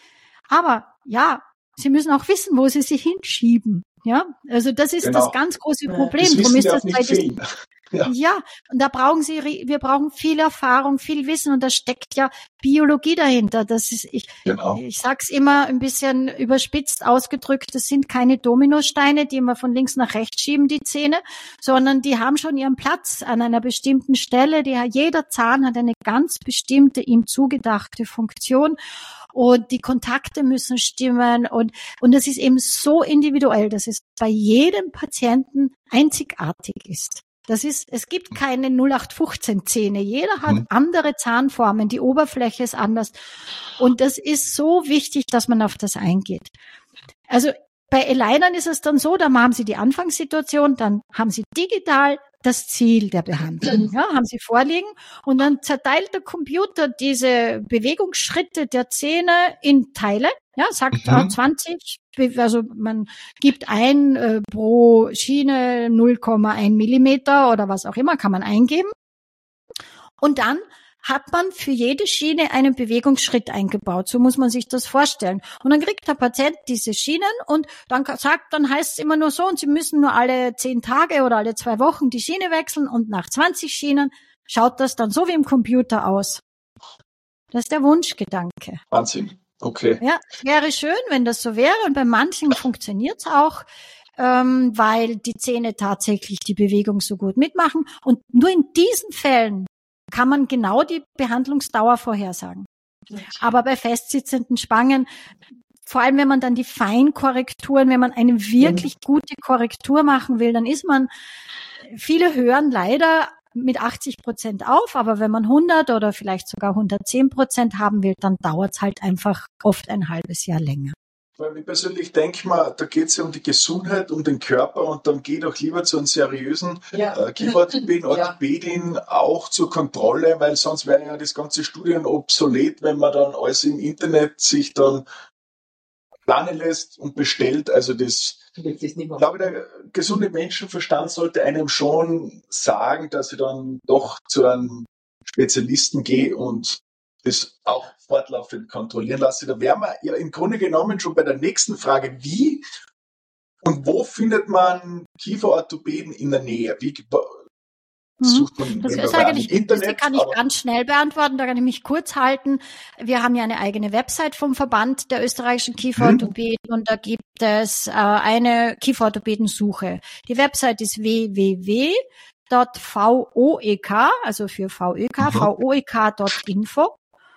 S1: Aber ja, Sie müssen auch wissen, wo Sie sie hinschieben. Ja, also das ist genau. das ganz große Problem.
S3: Das
S1: Darum ist das
S3: nicht fehlen.
S1: Ja. ja, und da brauchen Sie, wir brauchen viel Erfahrung, viel Wissen und da steckt ja Biologie dahinter. Das ist, ich, genau. ich sag's immer ein bisschen überspitzt ausgedrückt, das sind keine Dominosteine, die wir von links nach rechts schieben, die Zähne, sondern die haben schon ihren Platz an einer bestimmten Stelle. Die, jeder Zahn hat eine ganz bestimmte, ihm zugedachte Funktion. Und die Kontakte müssen stimmen und, und das ist eben so individuell, dass es bei jedem Patienten einzigartig ist. Das ist, es gibt keine null acht fünfzehn Zähne. Jeder hat andere Zahnformen. Die Oberfläche ist anders. Und das ist so wichtig, dass man auf das eingeht. Also bei Alignern ist es dann so, da haben Sie die Anfangssituation, dann haben Sie digital das Ziel der Behandlung, ja, haben Sie vorliegen und dann zerteilt der Computer diese Bewegungsschritte der Zähne in Teile, ja, sagt mhm. äh, zwanzig, also man gibt ein äh, pro Schiene null Komma eins Millimeter oder was auch immer, kann man eingeben und dann hat man für jede Schiene einen Bewegungsschritt eingebaut. So muss man sich das vorstellen. Und dann kriegt der Patient diese Schienen und dann sagt, dann heißt es immer nur so, und Sie müssen nur alle zehn Tage oder alle zwei Wochen die Schiene wechseln und nach zwanzig Schienen schaut das dann so wie im Computer aus. Das ist der Wunschgedanke.
S3: Wahnsinn. Okay.
S1: Ja, wäre schön, wenn das so wäre. Und bei manchen funktioniert es auch, ähm, weil die Zähne tatsächlich die Bewegung so gut mitmachen. Und nur in diesen Fällen kann man genau die Behandlungsdauer vorhersagen. Aber bei festsitzenden Spangen, vor allem wenn man dann die Feinkorrekturen, wenn man eine wirklich gute Korrektur machen will, dann ist man, viele hören leider mit achtzig Prozent auf, aber wenn man hundert oder vielleicht sogar hundertzehn Prozent haben will, dann dauert es halt einfach oft ein halbes Jahr länger.
S3: Weil ich persönlich denke mal, da geht es ja um die Gesundheit, um den Körper und dann geht auch lieber zu einem seriösen
S4: Ja.
S3: äh, Kieferorthopäden,
S4: Ja.
S3: Orthopädin auch zur Kontrolle, weil sonst wäre ja das ganze Studium obsolet, wenn man dann alles im Internet sich dann planen lässt und bestellt. Also das,
S4: Ich will das nicht
S3: ich
S4: mehr.
S3: glaube, der gesunde Menschenverstand sollte einem schon sagen, dass ich dann doch zu einem Spezialisten gehe und das auch fortlaufend kontrollieren lasse. Da wären wir ja im Grunde genommen schon bei der nächsten Frage. Wie und wo findet man Kieferorthopäden in der Nähe? Wie sucht man
S1: Das
S3: im
S1: ist eigentlich,
S3: Internet?
S1: das kann ich
S3: aber-
S1: ganz schnell beantworten, da kann ich mich kurz halten. Wir haben ja eine eigene Website vom Verband der österreichischen Kieferorthopäden und da gibt es äh, eine Kieferorthopädensuche. Die Website ist w w w Punkt voek, also für V Ö K,
S3: Mhm.
S1: voek Punkt info.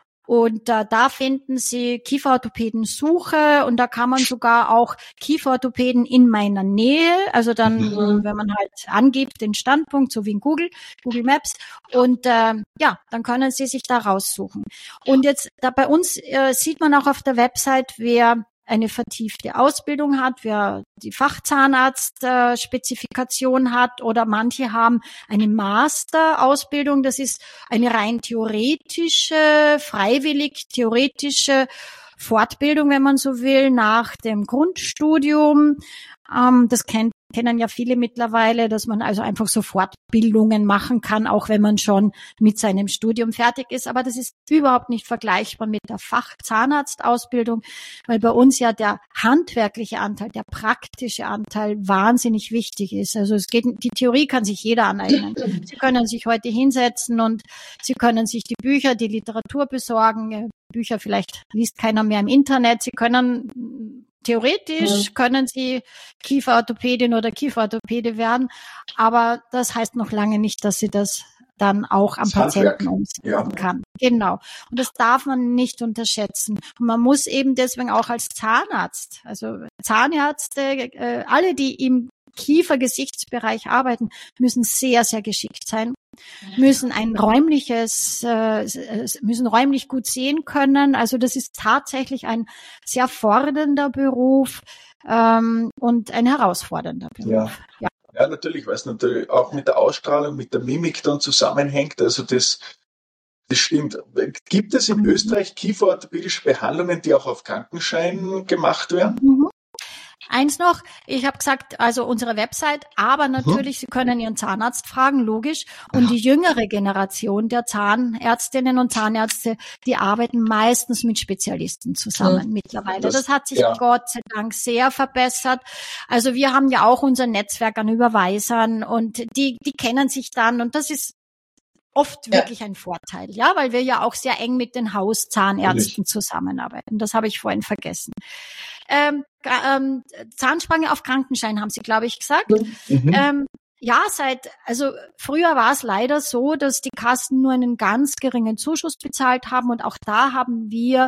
S1: Und äh, da finden Sie Kieferorthopäden-Suche und da kann man sogar auch Kieferorthopäden in meiner Nähe, also dann,
S4: Mhm.
S1: wenn man halt angibt den Standpunkt, so wie in Google, Google Maps, und äh, ja, dann können Sie sich da raussuchen. Und jetzt, da bei uns äh, sieht man auch auf der Website, wer eine vertiefte Ausbildung hat, wer die Fachzahnarzt-Spezifikation äh, hat oder manche haben eine Master-Ausbildung. Das ist eine rein theoretische, freiwillig theoretische Fortbildung, wenn man so will, nach dem Grundstudium. Ähm, das kennt kennen ja viele mittlerweile, dass man also einfach so Fortbildungen machen kann, auch wenn man schon mit seinem Studium fertig ist. Aber das ist überhaupt nicht vergleichbar mit der Fachzahnarztausbildung, weil bei uns ja der handwerkliche Anteil, der praktische Anteil wahnsinnig wichtig ist. Also es geht, die Theorie kann sich jeder aneignen. Sie können sich heute hinsetzen und Sie können sich die Bücher, die Literatur besorgen. Bücher vielleicht liest keiner mehr im Internet. Sie können Theoretisch mhm. können Sie Kieferorthopädin oder Kieferorthopäde werden, aber das heißt noch lange nicht, dass Sie das dann auch am das Patienten umsetzen ja. kann. Genau. Und das darf man nicht unterschätzen. Und man muss eben deswegen auch als Zahnarzt, also Zahnärzte, äh, alle, die im Kiefergesichtsbereich arbeiten, müssen sehr, sehr geschickt sein, müssen ein räumliches, äh, müssen räumlich gut sehen können. Also das ist tatsächlich ein sehr fordernder Beruf ähm, und ein herausfordernder Beruf.
S3: Ja. Ja. Ja, natürlich, weil es natürlich auch mit der Ausstrahlung, mit der Mimik dann zusammenhängt. Also das, das stimmt. Gibt es in mhm. Österreich kieferorthopädische Behandlungen, die auch auf Krankenschein gemacht werden?
S1: Mhm. Eins noch, ich habe gesagt, also unsere Website, aber natürlich, mhm. Sie können Ihren Zahnarzt fragen, logisch. Und die jüngere Generation der Zahnärztinnen und Zahnärzte, die arbeiten meistens mit Spezialisten zusammen mhm. mittlerweile. Das, das hat sich ja. Gott sei Dank sehr verbessert. Also wir haben ja auch unser Netzwerk an Überweisern und die, die kennen sich dann und das ist oft ja. wirklich ein Vorteil, ja, weil wir ja auch sehr eng mit den Hauszahnärzten zusammenarbeiten. Das habe ich vorhin vergessen. Ähm, ähm, Zahnspange auf Krankenschein haben Sie, glaube ich, gesagt. Mhm. Ähm, ja, seit, also früher war es leider so, dass die Kassen nur einen ganz geringen Zuschuss bezahlt haben und auch da haben wir,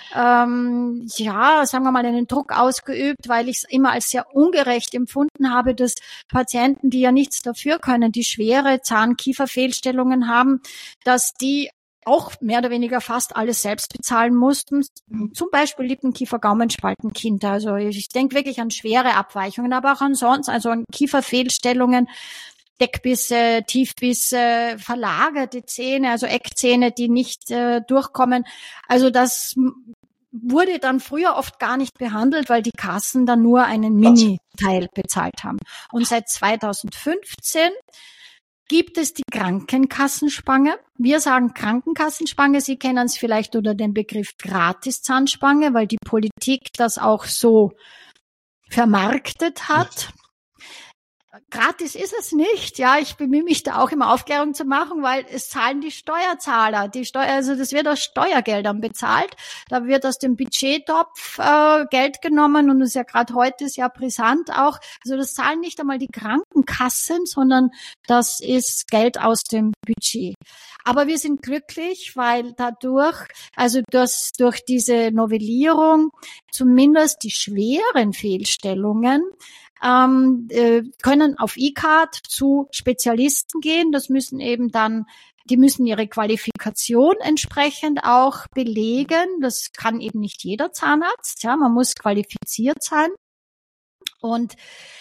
S1: ähm, ja, sagen wir mal, einen Druck ausgeübt, weil ich es immer als sehr ungerecht empfunden habe, dass Patienten, die ja nichts dafür können, die schwere Zahn-Kiefer-Fehlstellungen haben, dass die auch mehr oder weniger fast alles selbst bezahlen mussten. Zum Beispiel Lippenkiefer-Gaumenspaltenkinder. Also ich denke wirklich an schwere Abweichungen, aber auch ansonsten, also an Kieferfehlstellungen, Deckbisse, Tiefbisse, verlagerte Zähne, also Eckzähne, die nicht äh, durchkommen. Also das wurde dann früher oft gar nicht behandelt, weil die Kassen dann nur einen Mini-Teil bezahlt haben. Und seit zweitausendfünfzehn gibt es die Krankenkassenspange. Wir sagen Krankenkassenspange. Sie kennen es vielleicht unter dem Begriff Gratiszahnspange, weil die Politik das auch so vermarktet hat. Gratis ist es nicht. Ja, ich bemühe mich da auch immer Aufklärung zu machen, weil es zahlen die Steuerzahler. Die Steuer, also das wird aus Steuergeldern bezahlt. Da wird aus dem Budgettopf äh, Geld genommen und das ist ja gerade heute sehr brisant auch. Also das zahlen nicht einmal die Krankenkassen, sondern das ist Geld aus dem Budget. Aber wir sind glücklich, weil dadurch, also das, durch diese Novellierung zumindest die schweren Fehlstellungen ähm, äh, können auf E-Card zu Spezialisten gehen. Das müssen eben dann Die müssen ihre Qualifikation entsprechend auch belegen. Das kann eben nicht jeder Zahnarzt. Ja, man muss qualifiziert sein. Und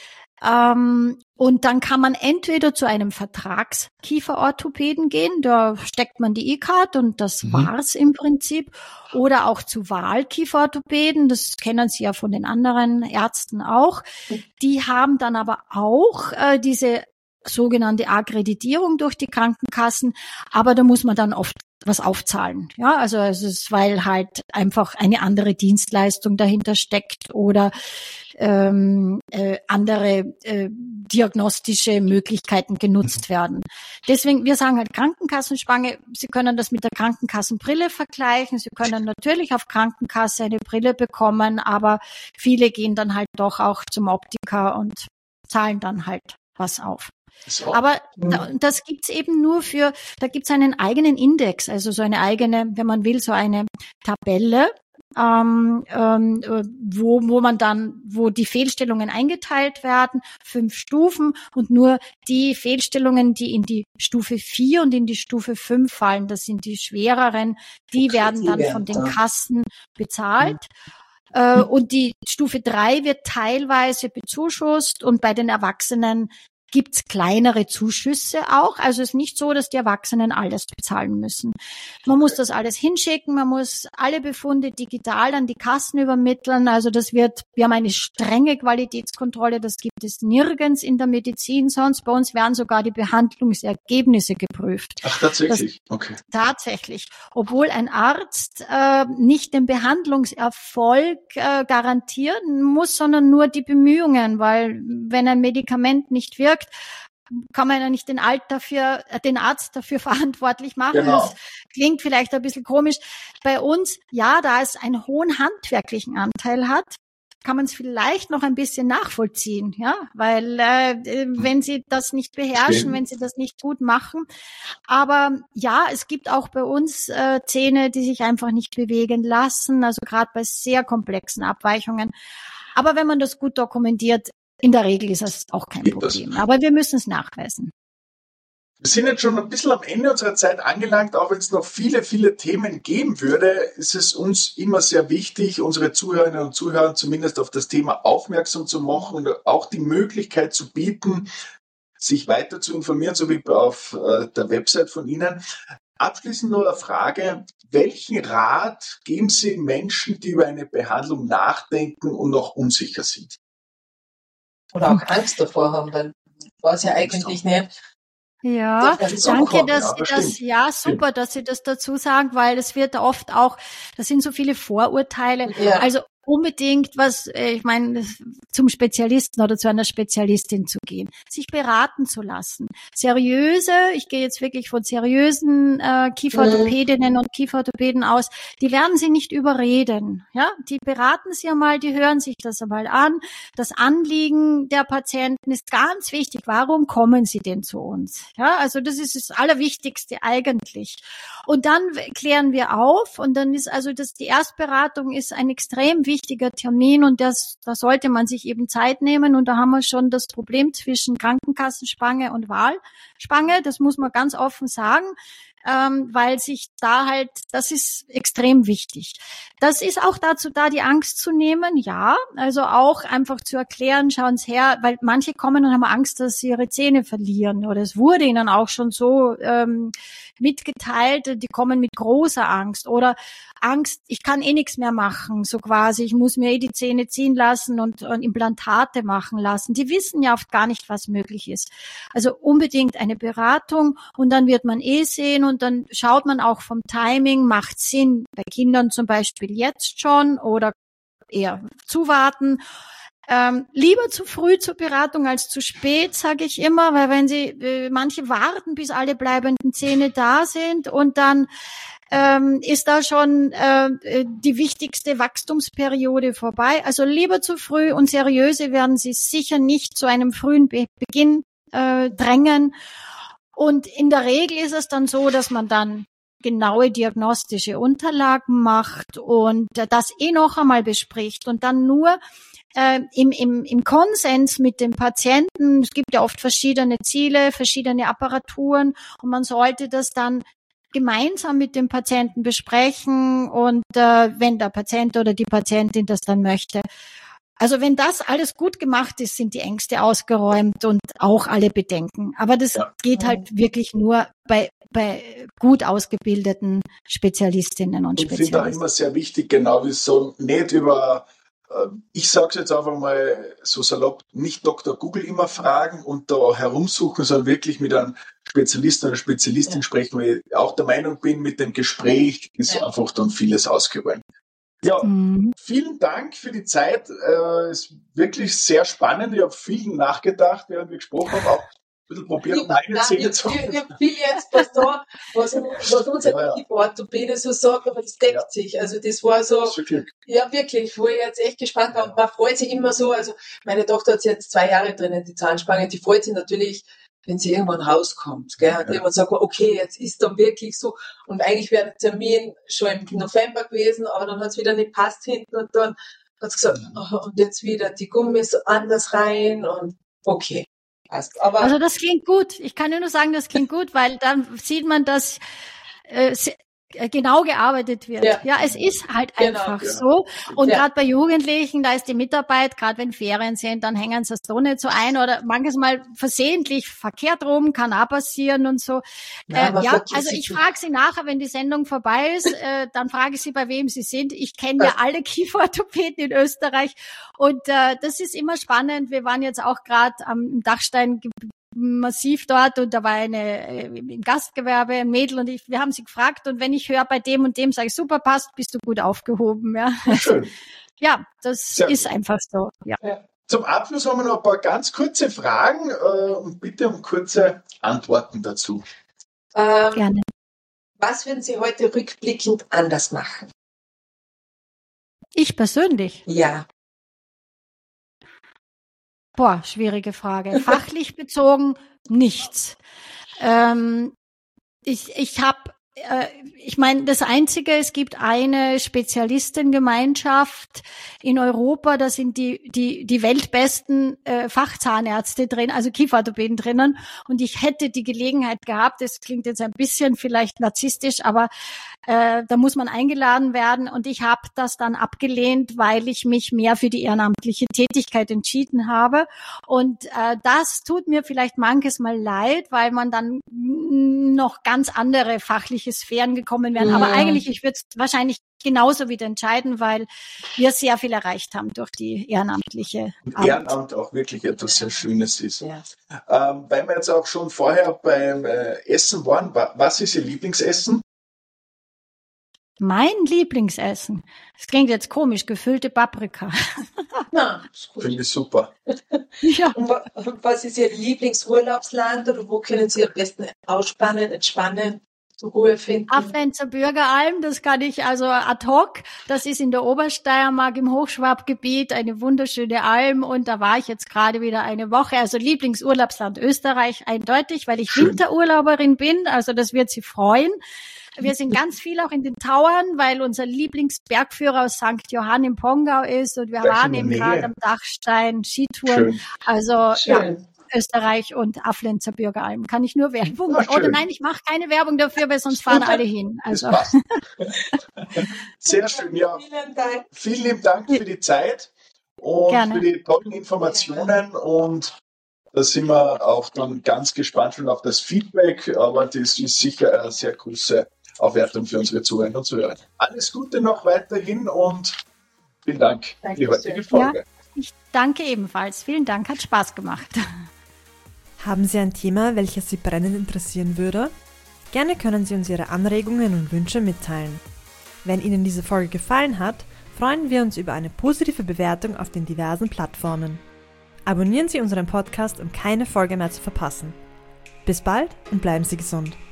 S1: ähm, und dann kann man entweder zu einem Vertragskieferorthopäden gehen, da steckt man die E-Card und das mhm. war's im Prinzip, oder auch zu Wahlkieferorthopäden, das kennen Sie ja von den anderen Ärzten auch. Die haben dann aber auch äh, diese sogenannte Akkreditierung durch die Krankenkassen, aber da muss man dann oft was aufzahlen. Ja, also es ist, weil halt einfach eine andere Dienstleistung dahinter steckt oder ähm, äh, andere äh, diagnostische Möglichkeiten genutzt werden. Deswegen, wir sagen halt Krankenkassenspange. Sie können das mit der Krankenkassenbrille vergleichen. Sie können natürlich auf Krankenkasse eine Brille bekommen, aber viele gehen dann halt doch auch zum Optiker und zahlen dann halt was auf. So. Aber da, das gibt's eben nur für, da gibt's einen eigenen Index, also so eine eigene, wenn man will, so eine Tabelle, ähm, ähm, wo, wo man dann, wo die Fehlstellungen eingeteilt werden, fünf Stufen, und nur die Fehlstellungen, die in die Stufe vier und in die Stufe fünf fallen, das sind die schwereren, die okay, werden die dann werden von den Kassen bezahlt. Mhm. Äh, und die Stufe drei wird teilweise bezuschusst, und bei den Erwachsenen gibt's kleinere Zuschüsse auch. Also es ist nicht so, dass die Erwachsenen alles bezahlen müssen. Man muss das alles hinschicken, man muss alle Befunde digital an die Kassen übermitteln. Also das wird, wir haben eine strenge Qualitätskontrolle, das gibt es nirgends in der Medizin sonst. Bei uns werden sogar die Behandlungsergebnisse geprüft.
S3: Ach, tatsächlich? Das, okay.
S1: Tatsächlich. Obwohl ein Arzt äh, nicht den Behandlungserfolg äh, garantieren muss, sondern nur die Bemühungen, weil wenn ein Medikament nicht wirkt, kann man ja nicht den Alt dafür, den Arzt dafür verantwortlich machen. Genau. Das klingt vielleicht ein bisschen komisch. Bei uns, ja, da es einen hohen handwerklichen Anteil hat, kann man es vielleicht noch ein bisschen nachvollziehen, ja, weil äh, wenn Sie das nicht beherrschen, Stimmt. wenn Sie das nicht gut machen. Aber ja, es gibt auch bei uns äh, Zähne, die sich einfach nicht bewegen lassen, also gerade bei sehr komplexen Abweichungen. Aber wenn man das gut dokumentiert, in der Regel ist das auch kein Problem. Aber wir müssen es nachweisen.
S3: Wir sind jetzt schon ein bisschen am Ende unserer Zeit angelangt. Auch wenn es noch viele, viele Themen geben würde, ist es uns immer sehr wichtig, unsere Zuhörerinnen und Zuhörer zumindest auf das Thema aufmerksam zu machen und auch die Möglichkeit zu bieten, sich weiter zu informieren, so wie auf der Website von Ihnen. Abschließend noch eine Frage. Welchen Rat geben Sie Menschen, die über eine Behandlung nachdenken und noch unsicher sind?
S4: Oder auch Angst davor haben, weil war es ja eigentlich nicht.
S1: Ja, danke, dass Sie das, ja, super, dass Sie das dazu sagen, weil es wird oft auch, das sind so viele Vorurteile. Ja. Also unbedingt was, ich meine, zum Spezialisten oder zu einer Spezialistin zu gehen, sich beraten zu lassen. Seriöse, ich gehe jetzt wirklich von seriösen äh, Kieferorthopädinnen und Kieferorthopäden aus, die werden Sie nicht überreden. Ja, die beraten Sie einmal, die hören sich das einmal an. Das Anliegen der Patienten ist ganz wichtig. Warum kommen Sie denn zu uns? Ja, also das ist das Allerwichtigste eigentlich. Und dann klären wir auf, und dann ist also das, die Erstberatung ist ein extrem wichtiger Termin, und das, da sollte man sich eben Zeit nehmen, und da haben wir schon das Problem zwischen Krankenkassenspange und Wahlspange, das muss man ganz offen sagen, ähm, weil sich da halt, das ist extrem wichtig. Das ist auch dazu da, die Angst zu nehmen, ja, also auch einfach zu erklären, schauen Sie her, weil manche kommen und haben Angst, dass sie ihre Zähne verlieren, oder es wurde ihnen auch schon so ähm, mitgeteilt, die kommen mit großer Angst oder Angst, ich kann eh nichts mehr machen, so quasi, ich muss mir eh die Zähne ziehen lassen und, und Implantate machen lassen. Die wissen ja oft gar nicht, was möglich ist. Also unbedingt eine Beratung, und dann wird man eh sehen, und dann schaut man auch vom Timing, macht Sinn, bei Kindern zum Beispiel jetzt schon oder eher zuwarten. Ähm, lieber zu früh zur Beratung als zu spät, sage ich immer, weil wenn sie, äh, manche warten, bis alle bleibenden Zähne da sind, und dann ähm, ist da schon äh, die wichtigste Wachstumsperiode vorbei. Also lieber zu früh, und seriöse werden sie sicher nicht zu einem frühen Be- Beginn äh, drängen. Und in der Regel ist es dann so, dass man dann genaue diagnostische Unterlagen macht und das eh noch einmal bespricht und dann nur äh, im, im, im Konsens mit dem Patienten, es gibt ja oft verschiedene Ziele, verschiedene Apparaturen und man sollte das dann gemeinsam mit dem Patienten besprechen und äh, wenn der Patient oder die Patientin das dann möchte. Also wenn das alles gut gemacht ist, sind die Ängste ausgeräumt und auch alle Bedenken. Aber das ja. geht halt wirklich nur bei bei gut ausgebildeten Spezialistinnen und Spezialisten.
S3: Ich finde auch immer sehr wichtig, genau wie so, nicht über, äh, ich sage es jetzt einfach mal so salopp, nicht Doktor Google immer fragen und da herumsuchen, sondern wirklich mit einem Spezialisten oder Spezialistin ja. sprechen, weil ich auch der Meinung bin, mit dem Gespräch ist ja. einfach dann vieles ausgeräumt. Ja, mhm. vielen Dank für die Zeit. Es ist wirklich sehr spannend. Ich habe viel nachgedacht, während wir gesprochen haben, auch ein bisschen probiert, meine Zähne zu
S4: machen. Ich habe viel jetzt was da, was, was unser ja, ja. Orthopäde so sagt, aber das deckt ja. sich. Also das war so, das ja wirklich, wo ich jetzt echt gespannt war. Und man freut sich immer so, also meine Tochter hat jetzt zwei Jahre drinnen, die Zahnspange, die freut sich natürlich, wenn sie irgendwann rauskommt, gell, und ja. irgendwann sagt man, okay, jetzt ist dann wirklich so, und eigentlich wäre der Termin schon im November gewesen, aber dann hat es wieder nicht passt hinten und dann hat sie gesagt, oh, und jetzt wieder die Gummis anders rein und okay, passt. Aber
S1: also das klingt gut. Ich kann nur sagen, das klingt gut, weil dann sieht man, dass äh, genau gearbeitet wird. Ja, ja es ist halt genau, einfach ja. so. Und ja. gerade bei Jugendlichen, da ist die Mitarbeit, gerade wenn Ferien sind, dann hängen sie es so nicht so ein oder manches Mal versehentlich verkehrt rum, kann auch passieren und so. Ja, äh, ja also ich frage sie nachher, wenn die Sendung vorbei ist, äh, dann frage ich sie, bei wem sie sind. Ich kenne ja alle Kieferorthopäden in Österreich und äh, das ist immer spannend. Wir waren jetzt auch gerade am Dachstein massiv dort und da war eine im Gastgewerbe ein Mädel und ich, wir haben sie gefragt und wenn ich höre bei dem und dem, sage ich, super, passt, bist du gut aufgehoben. Ja,
S3: schön.
S1: Ja, das Sehr ist gut. einfach so. Ja.
S3: Ja. Zum Abschluss haben wir noch ein paar ganz kurze Fragen äh, und bitte um kurze Antworten dazu.
S4: Ähm, Gerne. Was würden Sie heute rückblickend anders machen?
S1: Ich persönlich?
S4: Ja.
S1: Boah, schwierige Frage. Fachlich bezogen nichts. Ähm, ich ich habe, äh, ich meine, das Einzige, es gibt eine Spezialistengemeinschaft in Europa, da sind die die die weltbesten äh, Fachzahnärzte drin, also Kieferorthopäden drinnen. Und ich hätte die Gelegenheit gehabt, das klingt jetzt ein bisschen vielleicht narzisstisch, aber äh, da muss man eingeladen werden. Und ich habe das dann abgelehnt, weil ich mich mehr für die ehrenamtliche Tätigkeit entschieden habe. Und äh, das tut mir vielleicht manches Mal leid, weil man dann noch ganz andere fachliche Sphären gekommen wären. Ja. Aber eigentlich, ich würde es wahrscheinlich genauso wieder entscheiden, weil wir sehr viel erreicht haben durch die ehrenamtliche Arbeit.
S3: Ehrenamt auch wirklich etwas sehr Schönes ist. Ja. Ähm, weil wir jetzt auch schon vorher beim äh, Essen waren, was ist Ihr Lieblingsessen?
S1: Mein Lieblingsessen. Das klingt jetzt komisch, gefüllte Paprika.
S4: Na,
S3: finde ich super.
S4: Ja. Und was ist Ihr Lieblingsurlaubsland oder wo können Sie am besten ausspannen, entspannen, zur Ruhe finden?
S1: Aflenzer Bürgeralm, das kann ich also ad hoc. Das ist in der Obersteiermark im Hochschwabgebiet, eine wunderschöne Alm und da war ich jetzt gerade wieder eine Woche. Also Lieblingsurlaubsland Österreich eindeutig, weil ich Schön. Winterurlauberin bin, also das wird Sie freuen. Wir sind ganz viel auch in den Tauern, weil unser Lieblingsbergführer aus Sankt Johann im Pongau ist und wir Gleich waren eben gerade am Dachstein, Skitouren. Schön. Also Schön. ja, Österreich und Aflenzer Bürgeralm. Kann ich nur Werbung machen? Oder nein, ich mache keine Werbung dafür, weil sonst fahren alle hin. Also.
S3: Sehr schön, ja. Vielen Dank. Vielen lieben Dank für die Zeit und Gerne. für die tollen Informationen und da sind wir auch dann ganz gespannt schon auf das Feedback, aber das ist sicher eine sehr große Aufwertung für unsere Zuhörer und Zuhörer. Alles Gute noch weiterhin und vielen Dank für die heutige Folge.
S1: Ja, ich danke ebenfalls. Vielen Dank, hat Spaß gemacht.
S2: Haben Sie ein Thema, welches Sie brennend interessieren würde? Gerne können Sie uns Ihre Anregungen und Wünsche mitteilen. Wenn Ihnen diese Folge gefallen hat, freuen wir uns über eine positive Bewertung auf den diversen Plattformen. Abonnieren Sie unseren Podcast, um keine Folge mehr zu verpassen. Bis bald und bleiben Sie gesund.